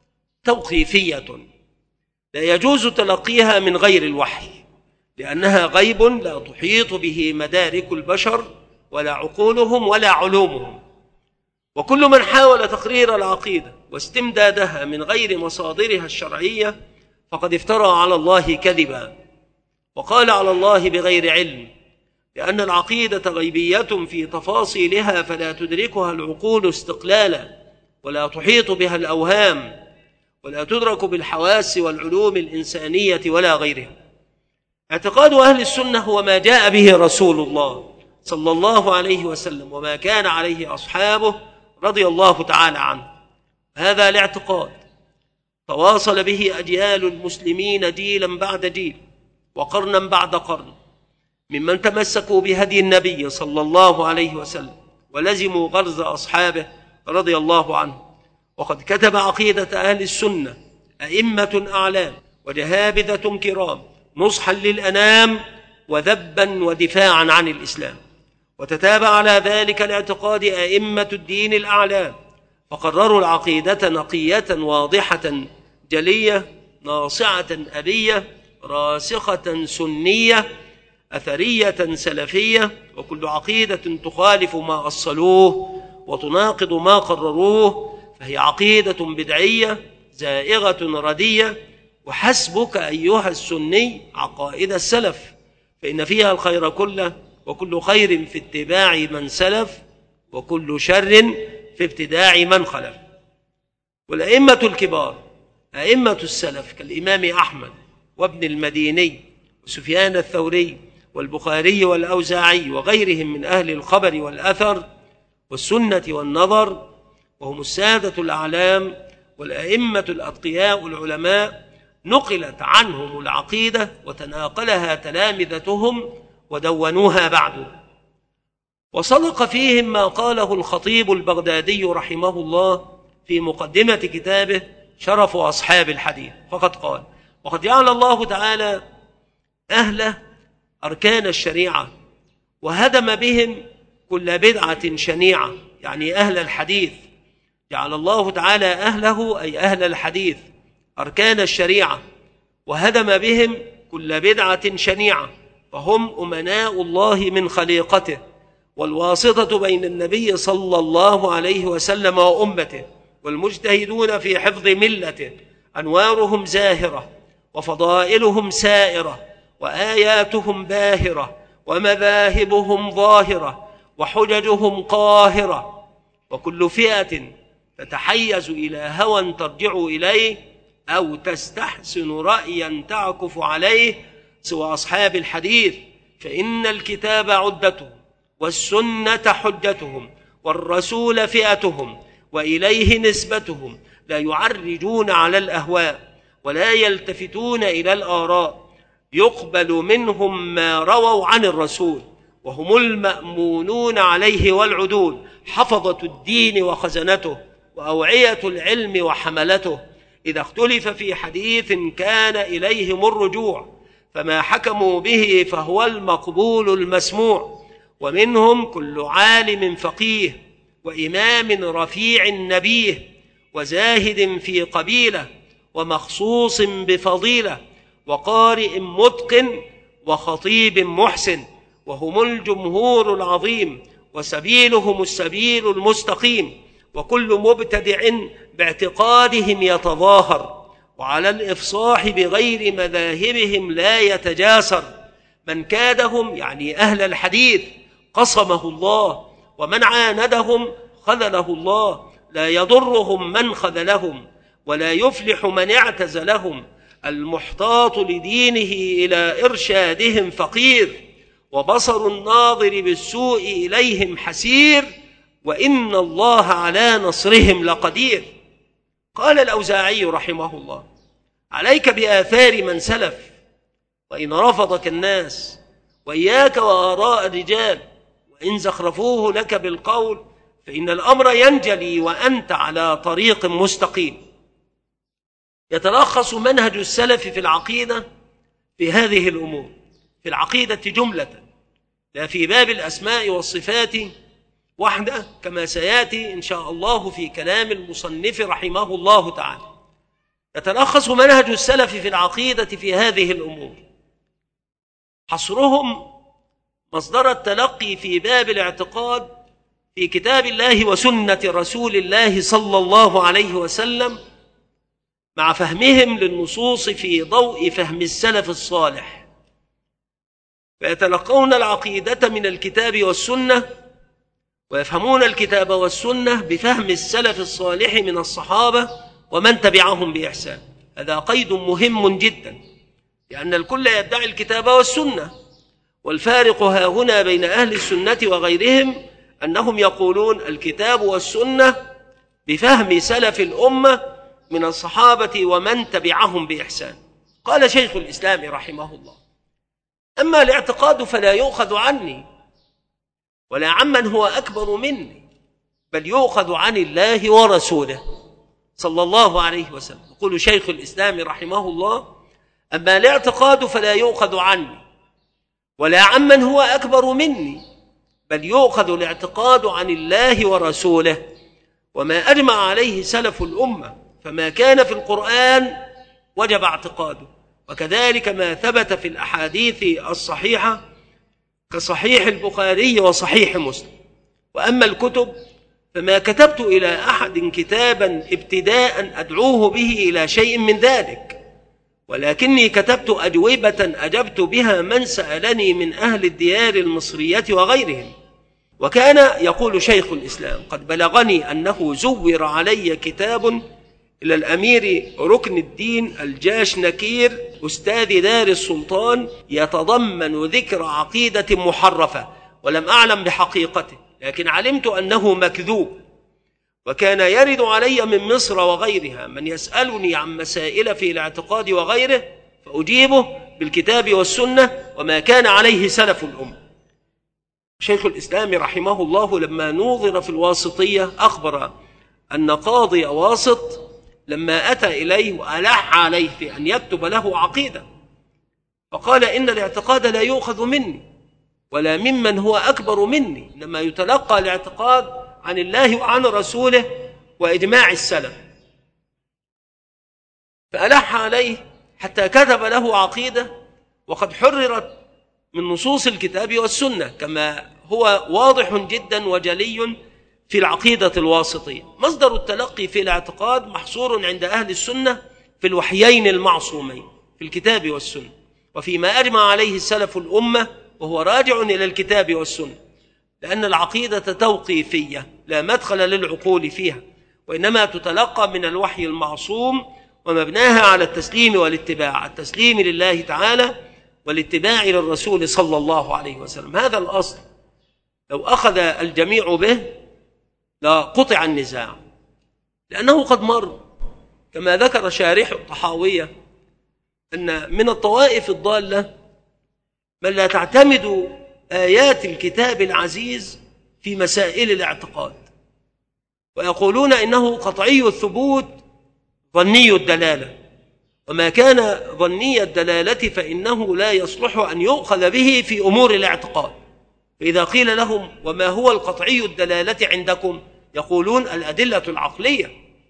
توقيفية لا يجوز تلقيها من غير الوحي، لأنها غيب لا تحيط به مدارك البشر ولا عقولهم ولا علومهم. وكل من حاول تقرير العقيدة واستمدادها من غير مصادرها الشرعية فقد افترى على الله كذبا وقال على الله بغير علم، لأن العقيدة غيبية في تفاصيلها فلا تدركها العقول استقلالا، ولا تحيط بها الأوهام، ولا تدرك بالحواس والعلوم الإنسانية ولا غيرها. اعتقاد أهل السنة هو ما جاء به رسول الله صلى الله عليه وسلم وما كان عليه أصحابه رضي الله تعالى عنه. هذا الاعتقاد تواصل به أجيال المسلمين جيلا بعد جيل وقرنا بعد قرن، ممن تمسكوا بهدي النبي صلى الله عليه وسلم ولزموا غرز أصحابه رضي الله عنه. وقد كتب عقيدة أهل السنة أئمة أعلام وجهابذة كرام نصحا للأنام وذبا ودفاعا عن الإسلام، وتتابع على ذلك الاعتقاد أئمة الدين الأعلام، فقرروا العقيدة نقية واضحة جلية ناصعة أبية راسخة سنية أثرية سلفية. وكل عقيدة تخالف ما أصلوه وتناقض ما قرروه فهي عقيدة بدعية زائغة ردية. وحسبك أيها السني عقائد السلف، فإن فيها الخير كله، وكل خير في اتباع من سلف، وكل شر في ابتداع من خلف. والأئمة الكبار أئمة السلف كالإمام أحمد وابن المديني وسفيان الثوري والبخاري والأوزاعي وغيرهم من أهل الخبر والأثر والسنة والنظر، وهم السادة الأعلام والأئمة الأتقياء العلماء، نقلت عنهم العقيدة وتناقلها تلامذتهم ودونوها بعد. وصدق فيهم ما قاله الخطيب البغدادي رحمه الله في مقدمة كتابه شرف أصحاب الحديث، فقد قال: وقد جعل الله تعالى أهل أركان الشريعة وهدم بهم كل بدعة شنيعة، يعني أهل الحديث جعل الله تعالى أهله أي أهل الحديث أركان الشريعة وهدم بهم كل بدعة شنيعة، فهم أمناء الله من خليقته والواسطة بين النبي صلى الله عليه وسلم وأمته، والمجتهدون في حفظ ملته، أنوارهم زاهرة وفضائلهم سائرة وآياتهم باهرة ومذاهبهم ظاهرة وحججهم قاهرة. وكل فئة تتحيز إلى هوى ترجع إليه أو تستحسن رأيا تعكف عليه سوى أصحاب الحديث، فإن الكتاب عدتهم والسنة حجتهم والرسول فئتهم وإليه نسبتهم، لا يعرجون على الأهواء ولا يلتفتون إلى الآراء، يقبل منهم ما رووا عن الرسول، وهم المأمونون عليه والعدول، حفظة الدين وخزنته وأوعية العلم وحملته. إذا اختلف في حديث كان إليهم الرجوع، فما حكموا به فهو المقبول المسموع. ومنهم كل عالم فقيه وإمام رفيع نبيه وزاهد في قبيلة ومخصوص بفضيلة وقارئ متقن وخطيب محسن، وهم الجمهور العظيم وسبيلهم السبيل المستقيم. وكل مبتدع باعتقادهم يتظاهر وعلى الإفصاح بغير مذاهبهم لا يتجاسر، من كادهم يعني أهل الحديث قصمه الله، ومن عاندهم خذله الله، لا يضرهم من خذلهم ولا يفلح من اعتزلهم. المحتاط لدينه إلى إرشادهم فقير، وبصر الناظر بالسوء إليهم حسير، وإن الله على نصرهم لقدير. قال الأوزاعي رحمه الله: عليك بآثار من سلف، وإن رفضك الناس وإياك وآراء الرجال، وإن زخرفوه لك بالقول فإن الأمر ينجلي وأنت على طريق مستقيم. يتلخص منهج السلف في العقيدة في هذه الأمور، في العقيدة جملة، لا في باب الأسماء والصفات وحده، كما سيأتي إن شاء الله في كلام المصنف رحمه الله تعالى. يتلخص منهج السلف في العقيدة في هذه الأمور، حصرهم مصدر التلقي في باب الاعتقاد في كتاب الله وسنة رسول الله صلى الله عليه وسلم، مع فهمهم للنصوص في ضوء فهم السلف الصالح. فيتلقون العقيدة من الكتاب والسنة، ويفهمون الكتاب والسنة بفهم السلف الصالح من الصحابة ومن تبعهم بإحسان. هذا قيد مهم جدا، لأن الكل يدعي الكتاب والسنة، والفارق ها هنا بين أهل السنة وغيرهم أنهم يقولون الكتاب والسنة بفهم سلف الأمة من الصحابة ومن تبعهم بإحسان. قال شيخ الإسلام رحمه الله: أما الاعتقاد فلا يؤخذ عني ولا عمن هو أكبر مني، بل يؤخذ عن الله ورسوله صلى الله عليه وسلم. يقول شيخ الإسلام رحمه الله: أما الاعتقاد فلا يؤخذ عني ولا عمن هو أكبر مني، بل يؤخذ الاعتقاد عن الله ورسوله وما أجمع عليه سلف الأمة، فما كان في القرآن وجب اعتقاده، وكذلك ما ثبت في الأحاديث الصحيحة كصحيح البخاري وصحيح مسلم. وأما الكتب فما كتبت إلى أحد كتابا ابتداء أدعوه به إلى شيء من ذلك، ولكني كتبت أجوبة أجبت بها من سألني من أهل الديار المصرية وغيرهم. وكان يقول شيخ الإسلام: قد بلغني أنه زور علي كتاب إلى الأمير ركن الدين الجاش نكير أستاذ دار السلطان يتضمن ذكر عقيدة محرفة، ولم أعلم بحقيقته، لكن علمت أنه مكذوب. وكان يرد علي من مصر وغيرها من يسألني عن مسائل في الاعتقاد وغيره، فأجيبه بالكتاب والسنة وما كان عليه سلف الأمة. شيخ الإسلام رحمه الله لما نوظر في الواسطية أخبر أن قاضي واسط لما أتى إليه وألح عليه في أن يكتب له عقيدة، فقال: إن الاعتقاد لا يؤخذ مني ولا ممن هو أكبر مني، إنما يتلقى الاعتقاد عن الله وعن رسوله وإجماع السلف. فألح عليه حتى كتب له عقيدة، وقد حررت من نصوص الكتاب والسنة، كما هو واضح جدا وجلي في العقيدة الواسطية. مصدر التلقي في الاعتقاد محصور عند أهل السنة في الوحيين المعصومين، في الكتاب والسنة، وفيما أجمع عليه السلف الأمة، وهو راجع إلى الكتاب والسنة، لأن العقيدة توقيفية لا مدخل للعقول فيها، وإنما تتلقى من الوحي المعصوم، ومبناها على التسليم والاتباع، التسليم لله تعالى والاتباع للرسول صلى الله عليه وسلم. هذا الأصل لو أخذ الجميع به لا قطع النزاع، لأنه قد مر كما ذكر شارح الطحاوية أن من الطوائف الضالة من لا تعتمد آيات الكتاب العزيز في مسائل الاعتقاد، ويقولون إنه قطعي الثبوت ظني الدلالة، وما كان ظني الدلالة فإنه لا يصلح أن يؤخذ به في أمور الاعتقاد. فإذا قيل لهم: وما هو القطعي الدلالة عندكم؟ يقولون: الأدلة العقلية.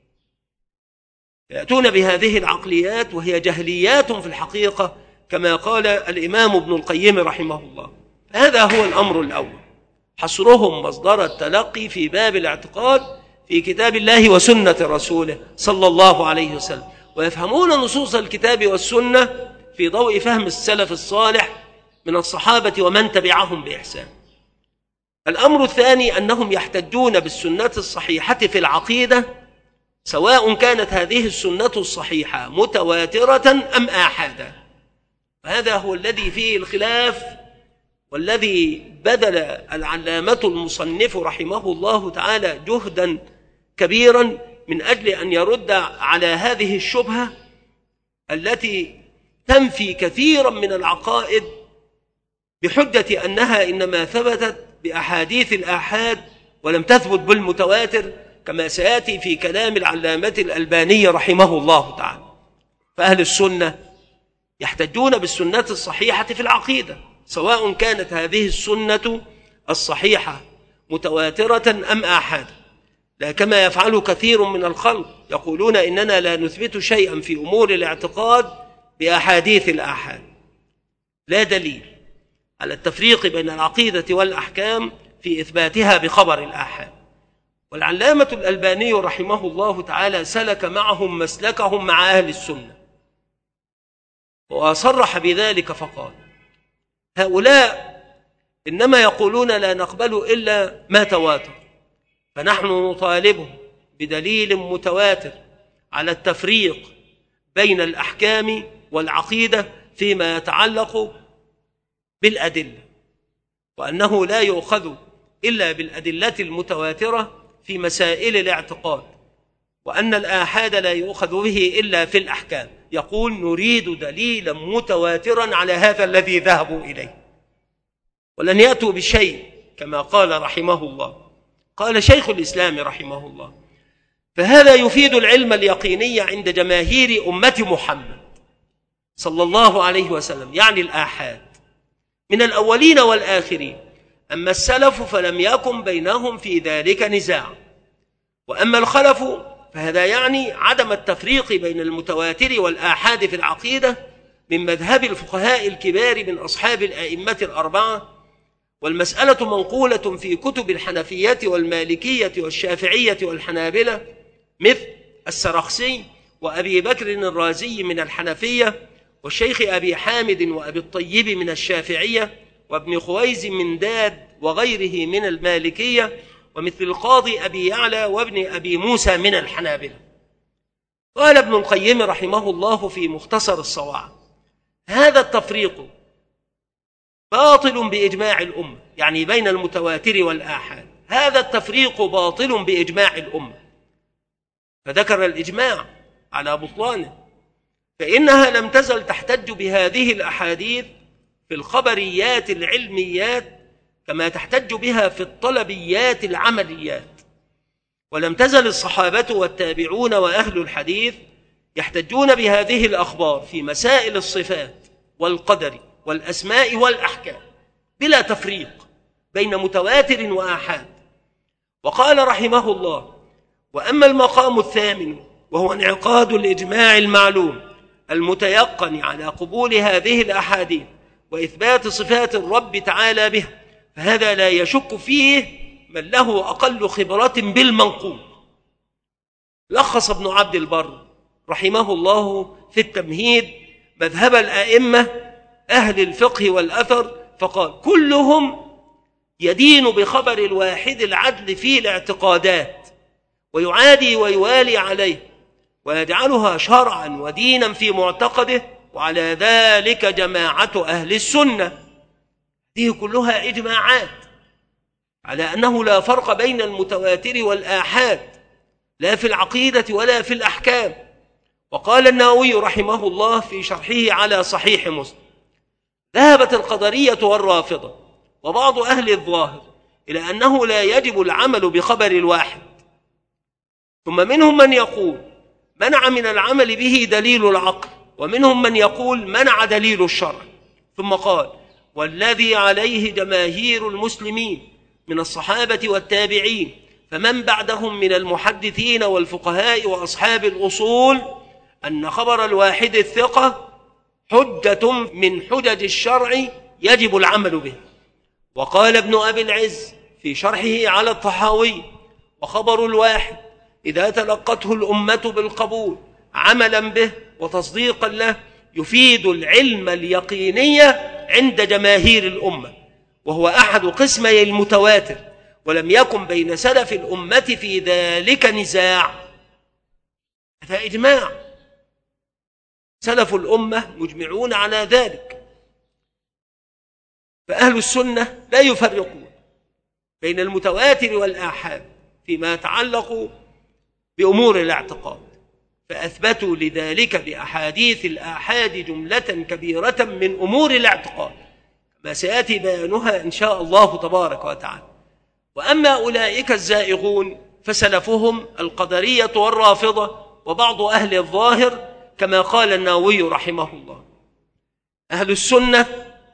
يأتون بهذه العقليات وهي جهليات في الحقيقة، كما قال الإمام ابن القيم رحمه الله. هذا هو الأمر الأول، حصرهم مصدر التلقي في باب الاعتقاد في كتاب الله وسنة رسوله صلى الله عليه وسلم، ويفهمون نصوص الكتاب والسنة في ضوء فهم السلف الصالح من الصحابة ومن تبعهم بإحسان. الأمر الثاني أنهم يحتجون بالسنة الصحيحة في العقيدة، سواء كانت هذه السنة الصحيحة متواترة أم آحادا. وهذا هو الذي فيه الخلاف، والذي بذل العلامة المصنف رحمه الله تعالى جهدا كبيرا من أجل أن يرد على هذه الشبهة التي تنفي كثيرا من العقائد بحجة أنها إنما ثبتت بأحاديث الآحاد ولم تثبت بالمتواتر، كما سيأتي في كلام العلامة الألباني رحمه الله تعالى. فأهل السنة يحتجون بالسنة الصحيحة في العقيدة، سواء كانت هذه السنة الصحيحة متواترة أم آحادا، لا كما يفعل كثير من الخلق يقولون إننا لا نثبت شيئا في أمور الاعتقاد بأحاديث الآحاد. لا دليل على التفريق بين العقيدة والأحكام في إثباتها بخبر الآحاد. والعلامة الألباني رحمه الله تعالى سلك معهم مسلكهم مع أهل السنة، وصرح بذلك فقال: هؤلاء إنما يقولون لا نقبل إلا ما تواتر، فنحن نطالبهم بدليل متواتر على التفريق بين الأحكام والعقيدة فيما يتعلق بالأدلة، وأنه لا يؤخذ إلا بالأدلة المتواترة في مسائل الاعتقاد، وأن الآحاد لا يؤخذ به إلا في الأحكام. يقول: نريد دليلا متواترا على هذا الذي ذهبوا إليه، ولن يأتوا بشيء كما قال رحمه الله. قال شيخ الإسلام رحمه الله: فهذا يفيد العلم اليقيني عند جماهير أمة محمد صلى الله عليه وسلم، يعني الآحاد، من الأولين والآخرين. أما السلف فلم يكن بينهم في ذلك نزاع، وأما الخلف فهذا يعني عدم التفريق بين المتواتر والآحاد في العقيدة من مذهب الفقهاء الكبار من أصحاب الأئمة الأربعة. والمسألة منقولة في كتب الحنفية والمالكية والشافعية والحنابلة، مثل السرخسي وأبي بكر الرازي من الحنفية، والشيخ أبي حامد وأبي الطيب من الشافعية، وابن خويز من داد وغيره من المالكية، ومثل القاضي أبي يعلى وابن أبي موسى من الحنابلة. قال ابن القيم رحمه الله في مختصر الصواعق: هذا التفريق باطل بإجماع الأمة، يعني بين المتواتر والآحاد، هذا التفريق باطل بإجماع الأمة. فذكر الإجماع على بطلانه، فإنها لم تزل تحتج بهذه الأحاديث في الخبريات العلميات كما تحتج بها في الطلبيات العمليات. ولم تزل الصحابة والتابعون وأهل الحديث يحتجون بهذه الأخبار في مسائل الصفات والقدر والأسماء والأحكام بلا تفريق بين متواتر وآحاد. وقال رحمه الله: وأما المقام الثامن وهو انعقاد الإجماع المعلوم المتيقن على قبول هذه الأحاديث وإثبات صفات الرب تعالى بها، فهذا لا يشك فيه من له أقل خبرة بالمنقول. لخص ابن عبد البر رحمه الله في التمهيد مذهب الأئمة أهل الفقه والأثر، فقال: كلهم يدين بخبر الواحد العدل في الاعتقادات، ويعادي ويوالي عليه، ويجعلها شرعا ودينا في معتقده، وعلى ذلك جماعة أهل السنة. دي كلها إجماعات على أنه لا فرق بين المتواتر والآحاد، لا في العقيدة ولا في الأحكام. وقال النووي رحمه الله في شرحه على صحيح مسلم: ذهبت القدرية والرافضة وبعض أهل الظاهر إلى أنه لا يجب العمل بخبر الواحد، ثم منهم من يقول منع من العمل به دليل العقل، ومنهم من يقول منع دليل الشرع. ثم قال: والذي عليه جماهير المسلمين من الصحابة والتابعين فمن بعدهم من المحدثين والفقهاء وأصحاب الأصول أن خبر الواحد الثقة حجة من حجج الشرع يجب العمل به. وقال ابن أبي العز في شرحه على الطحاوي: وخبر الواحد إذا تلقته الأمة بالقبول عملا به وتصديقا له يفيد العلم اليقيني عند جماهير الأمة، وهو أحد قسمي المتواتر، ولم يكن بين سلف الأمة في ذلك نزاع. هذا إجماع، سلف الأمة مجمعون على ذلك. فأهل السنة لا يفرقون بين المتواتر والآحاد فيما يتعلق بأمور الاعتقاد، فأثبتوا لذلك بأحاديث الآحاد جملة كبيرة من أمور الاعتقاد، ما سيأتي بيانها إن شاء الله تبارك وتعالى. وأما أولئك الزائغون فسلفهم القدرية والرافضة وبعض أهل الظاهر كما قال النووي رحمه الله. أهل السنة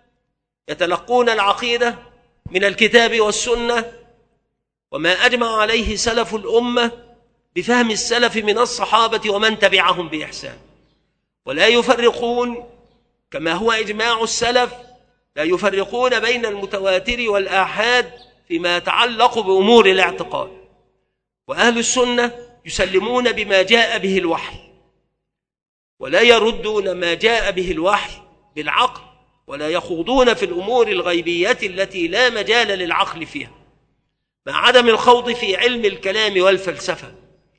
يتلقون العقيدة من الكتاب والسنة وما أجمع عليه سلف الأمة بفهم السلف من الصحابة ومن تبعهم بإحسان، ولا يفرقون كما هو إجماع السلف، لا يفرقون بين المتواتر والآحاد فيما يتعلق بأمور الاعتقاد. وأهل السنة يسلمون بما جاء به الوحي، ولا يردون ما جاء به الوحي بالعقل، ولا يخوضون في الأمور الغيبية التي لا مجال للعقل فيها، مع عدم الخوض في علم الكلام والفلسفة،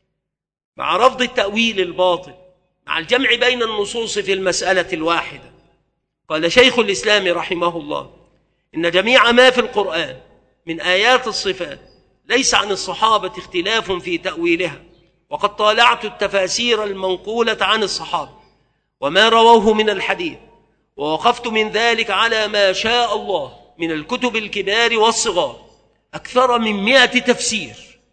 مع رفض التأويل الباطل، مع الجمع بين النصوص في المسألة الواحدة. قال شيخ الإسلام رحمه الله: إن جميع ما في القرآن من آيات الصفات ليس عن الصحابة اختلاف في تأويلها، وقد طالعت التفاسير المنقولة عن الصحابة وما رووه من الحديث، ووقفت من ذلك على ما شاء الله من الكتب الكبار والصغار أكثر من مئة تفسير.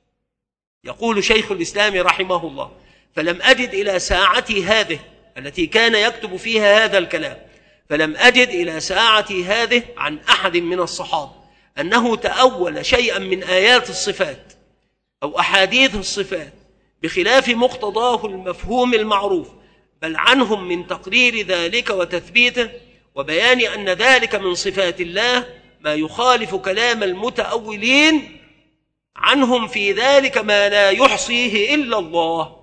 يقول شيخ الإسلام رحمه الله: فلم أجد إلى ساعتي هذه التي كان يكتب فيها هذا الكلام، فلم أجد إلى ساعتي هذه عن أحد من الصحابة أنه تأول شيئا من آيات الصفات أو أحاديث الصفات بخلاف مقتضاه المفهوم المعروف، بل عنهم من تقرير ذلك وتثبيته وبيان أن ذلك من صفات الله ما يخالف كلام المتأولين عنهم في ذلك ما لا يحصيه إلا الله.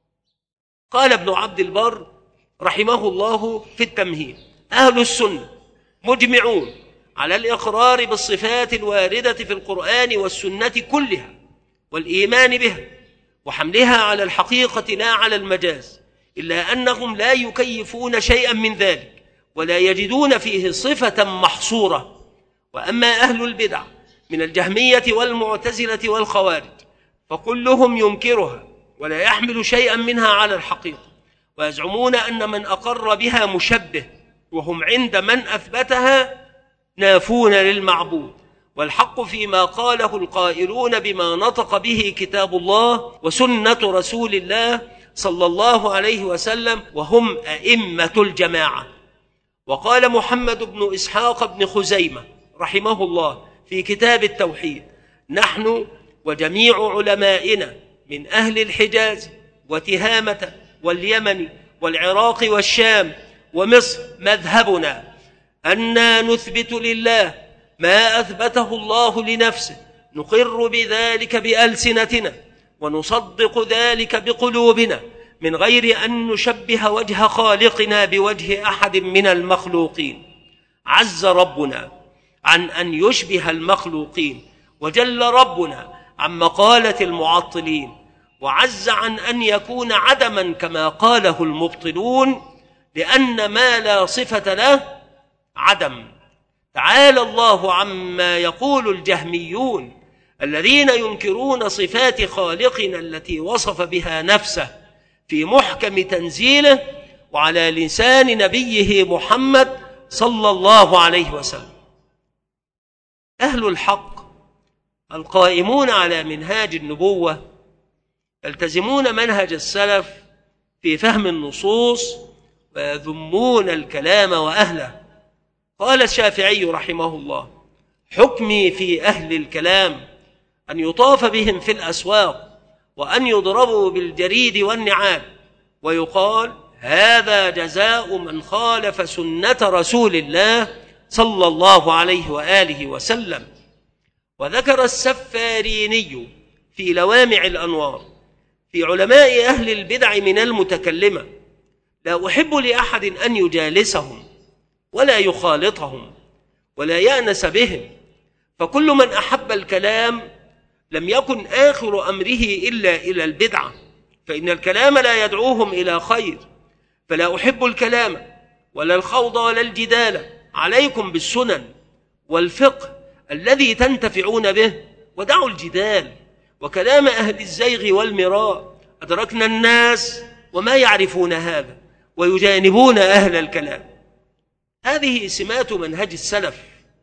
قال ابن عبد البر رحمه الله في التمهيد: أهل السنة مجمعون على الإقرار بالصفات الواردة في القرآن والسنة كلها والإيمان بها وحملها على الحقيقة لا على المجاز، إلا أنهم لا يكيفون شيئا من ذلك ولا يجدون فيه صفة محصورة. وأما أهل البدع من الجهمية والمعتزلة والخوارج فكلهم ينكرها ولا يحمل شيئا منها على الحقيقة، ويزعمون أن من أقر بها مشبه، وهم عند من أثبتها نافون للمعبود، والحق فيما قاله القائلون بما نطق به كتاب الله وسنة رسول الله صلى الله عليه وسلم، وهم أئمة الجماعة. وقال محمد بن إسحاق بن خزيمة رحمه الله في كتاب التوحيد: نحن وجميع علمائنا من أهل الحجاز وتهامة واليمن والعراق والشام ومصر مذهبنا أننا نثبت لله ما أثبته الله لنفسه، نقر بذلك بألسنتنا ونصدق ذلك بقلوبنا من غير أن نشبه وجه خالقنا بوجه أحد من المخلوقين. عز ربنا عن أن يشبه المخلوقين، وجل ربنا عن مقالة المعطلين، وعز عن أن يكون عدما كما قاله المبطلون، لأن ما لا صفة له عدم. تعالى الله عما يقول الجهميون الذين ينكرون صفات خالقنا التي وصف بها نفسه في محكم تنزيله وعلى لسان نبيه محمد صلى الله عليه وسلم. أهل الحق القائمون على منهاج النبوة يلتزمون منهج السلف في فهم النصوص ويذمون الكلام وأهله. قال الشافعي رحمه الله: حكمي في أهل الكلام أن يطاف بهم في الأسواق وأن يضربوا بالجريد والنعال، ويقال: هذا جزاء من خالف سنة رسول الله صلى الله عليه وآله وسلم. وذكر السفاريني في لوامع الأنوار في علماء أهل البدع من المتكلمة: لا أحب لأحد أن يجالسهم ولا يخالطهم ولا يأنس بهم، فكل من أحب الكلام لم يكن آخر أمره إلا إلى البدعة، فإن الكلام لا يدعوهم إلى خير. فلا أحب الكلام ولا الخوض ولا الجدال، عليكم بالسنن والفقه الذي تنتفعون به، ودعوا الجدال وكلام أهل الزيغ والمراء. أدركنا الناس وما يعرفون هذا ويجانبون أهل الكلام. هذه سمات منهج السلف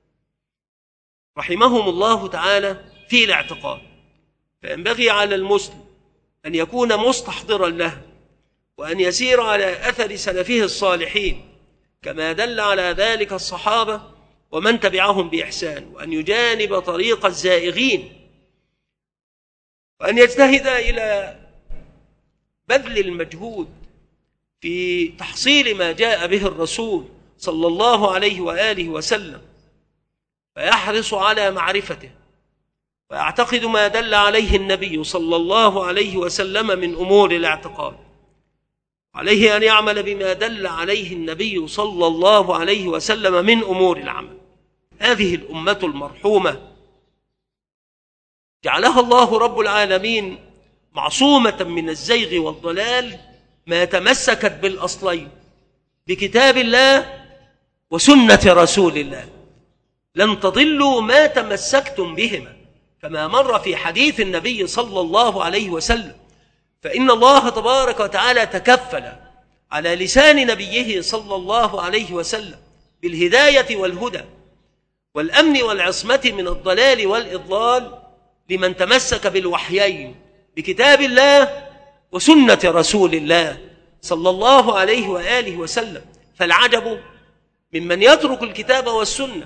رحمهم الله تعالى في الاعتقاد. فينبغي على المسلم أن يكون مستحضرا له، وأن يسير على أثر سلفه الصالحين كما دل على ذلك الصحابة ومن تبعهم بإحسان، وأن يجانب طريق الزائغين، وأن يجتهد إلى بذل المجهود في تحصيل ما جاء به الرسول صلى الله عليه وآله وسلم، فيحرص على معرفته ويعتقد ما دل عليه النبي صلى الله عليه وسلم من أمور الاعتقاد. عليه أن يعمل بما دل عليه النبي صلى الله عليه وسلم من أمور العمل. هذه الأمة المرحومة جعلها الله رب العالمين معصومة من الزيغ والضلال ما تمسكت بالأصلين، بكتاب الله وسنة رسول الله. لن تضلوا ما تمسكتم بهما، كما مر في حديث النبي صلى الله عليه وسلم. فإن الله تبارك وتعالى تكفل على لسان نبيه صلى الله عليه وسلم بالهداية والهدى والأمن والعصمة من الضلال والإضلال لمن تمسك بالوحيين، بكتاب الله وسنة رسول الله صلى الله عليه وآله وسلم. فالعجب ممن يترك الكتاب والسنة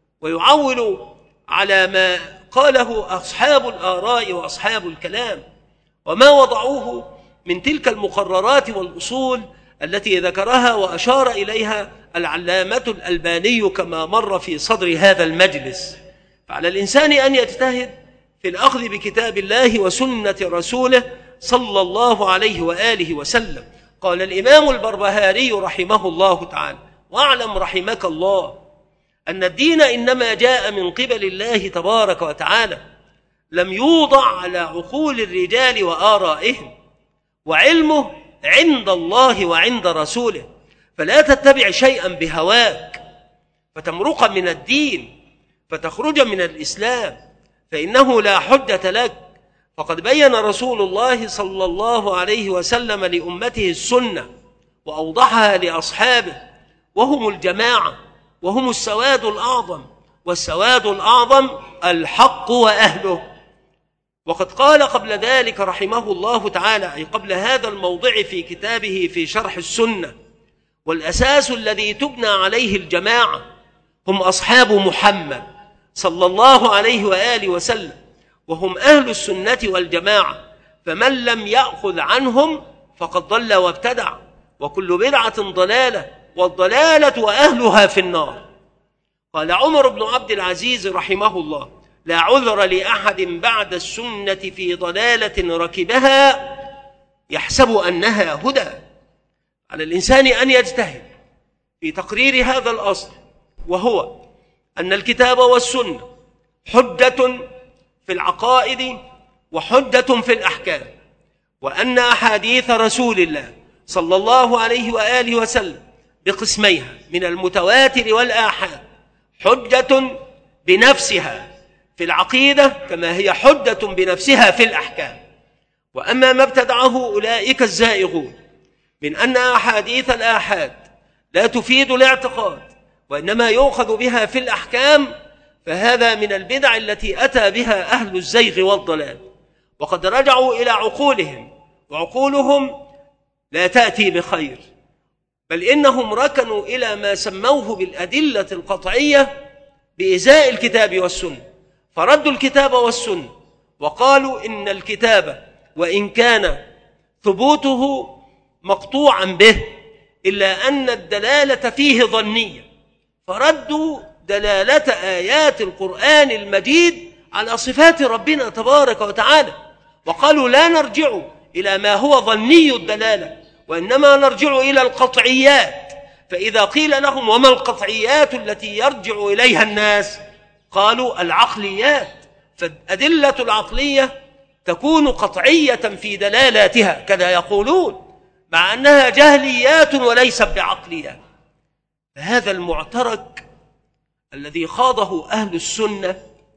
ويعول على ما قاله أصحاب الآراء وأصحاب الكلام وما وضعوه من تلك المقررات والأصول التي ذكرها وأشار إليها العلامة الألباني كما مر في صدر هذا المجلس. فعلى الإنسان أن يجتهد في الأخذ بكتاب الله وسنة رسوله صلى الله عليه وآله وسلم. قال الإمام البربهاري رحمه الله تعالى: واعلم رحمك الله أن الدين إنما جاء من قبل الله تبارك وتعالى، لم يوضع على عقول الرجال وآرائهم، وعلمه عند الله وعند رسوله، فلا تتبع شيئا بهواك فتمرق من الدين فتخرج من الإسلام، فإنه لا حجة لك. فقد بين رسول الله صلى الله عليه وسلم لأمته السنة وأوضحها لأصحابه، وهم الجماعة، وهم السواد الأعظم، والسواد الأعظم الحق وأهله. وقد قال قبل ذلك رحمه الله تعالى، أي قبل هذا الموضع في كتابه في شرح السنة: والأساس الذي تبنى عليه الجماعة هم أصحاب محمد صلى الله عليه وآله وسلم، وهم أهل السنة والجماعة، فمن لم يأخذ عنهم فقد ضل وابتدع، وكل بدعة ضلالة، والضلالة وأهلها في النار. قال عمر بن عبد العزيز رحمه الله: لا عذر لأحد بعد السنة في ضلالة ركبها يحسب أنها هدى. على الإنسان أن يجتهد في تقرير هذا الأصل، وهو أن الكتاب والسنة حجة في العقائد وحجة في الأحكام، وأن أحاديث رسول الله صلى الله عليه وآله وسلم بقسميها من المتواتر والآحاد حجة بنفسها في العقيدة كما هي حجة بنفسها في الأحكام. وأما ما ابتدعه أولئك الزائغون من أن أحاديث الآحاد لا تفيد الاعتقاد وإنما يؤخذ بها في الأحكام، فهذا من البدع التي أتى بها أهل الزيغ والضلال، وقد رجعوا إلى عقولهم، وعقولهم لا تأتي بخير، بل إنهم ركنوا إلى ما سموه بالأدلة القطعية بإزاء الكتاب والسنة، فردوا الكتاب والسنة وقالوا إن الكتاب وإن كان ثبوته مقطوعا به إلا أن الدلالة فيه ظنية، فردوا دلالة آيات القرآن المجيد على صفات ربنا تبارك وتعالى، وقالوا لا نرجع إلى ما هو ظني الدلالة، وإنما نرجع إلى القطعيات. فإذا قيل لهم وما القطعيات التي يرجع إليها الناس؟ قالوا العقليات. فالأدلة العقلية تكون قطعية في دلالاتها كذا يقولون، مع أنها جهليات وليست بعقليات. هذا المعترك الذي خاضه أهل السنة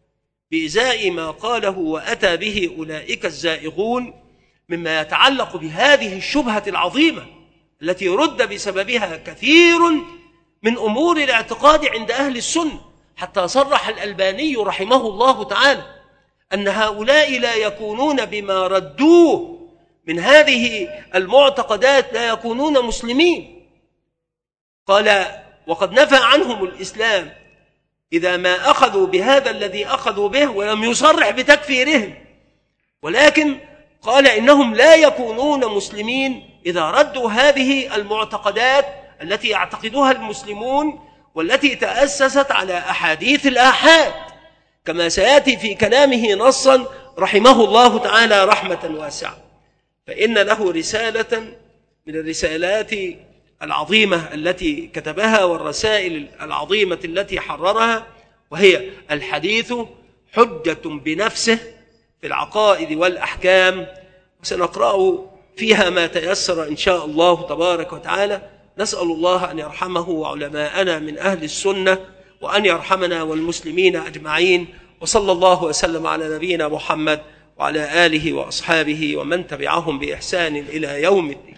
بإزاء ما قاله وأتى به أولئك الزائغون مما يتعلق بهذه الشبهة العظيمة التي رد بسببها كثير من أمور الاعتقاد عند أهل السنة، حتى صرح الألباني رحمه الله تعالى أن هؤلاء لا يكونون بما ردوه من هذه المعتقدات لا يكونون مسلمين. قال: وقد نفى عنهم الإسلام إذا ما أخذوا بهذا الذي أخذوا به ولم يصرح بتكفيرهم، ولكن قال إنهم لا يكونون مسلمين إذا ردوا هذه المعتقدات التي يعتقدها المسلمون والتي تأسست على أحاديث الآحاد، كما سيأتي في كلامه نصا رحمه الله تعالى رحمة واسعة. فإن له رسالة من الرسالات العظيمة التي كتبها والرسائل العظيمة التي حررها، وهي الحديث حجة بنفسه في العقائد والأحكام، وسنقرأ فيها ما تيسر إن شاء الله تبارك وتعالى. نسأل الله أن يرحمه وعلماءنا من أهل السنة، وأن يرحمنا والمسلمين أجمعين. وصلى الله وسلم على نبينا محمد وعلى آله وأصحابه ومن تبعهم بإحسان إلى يوم الدين.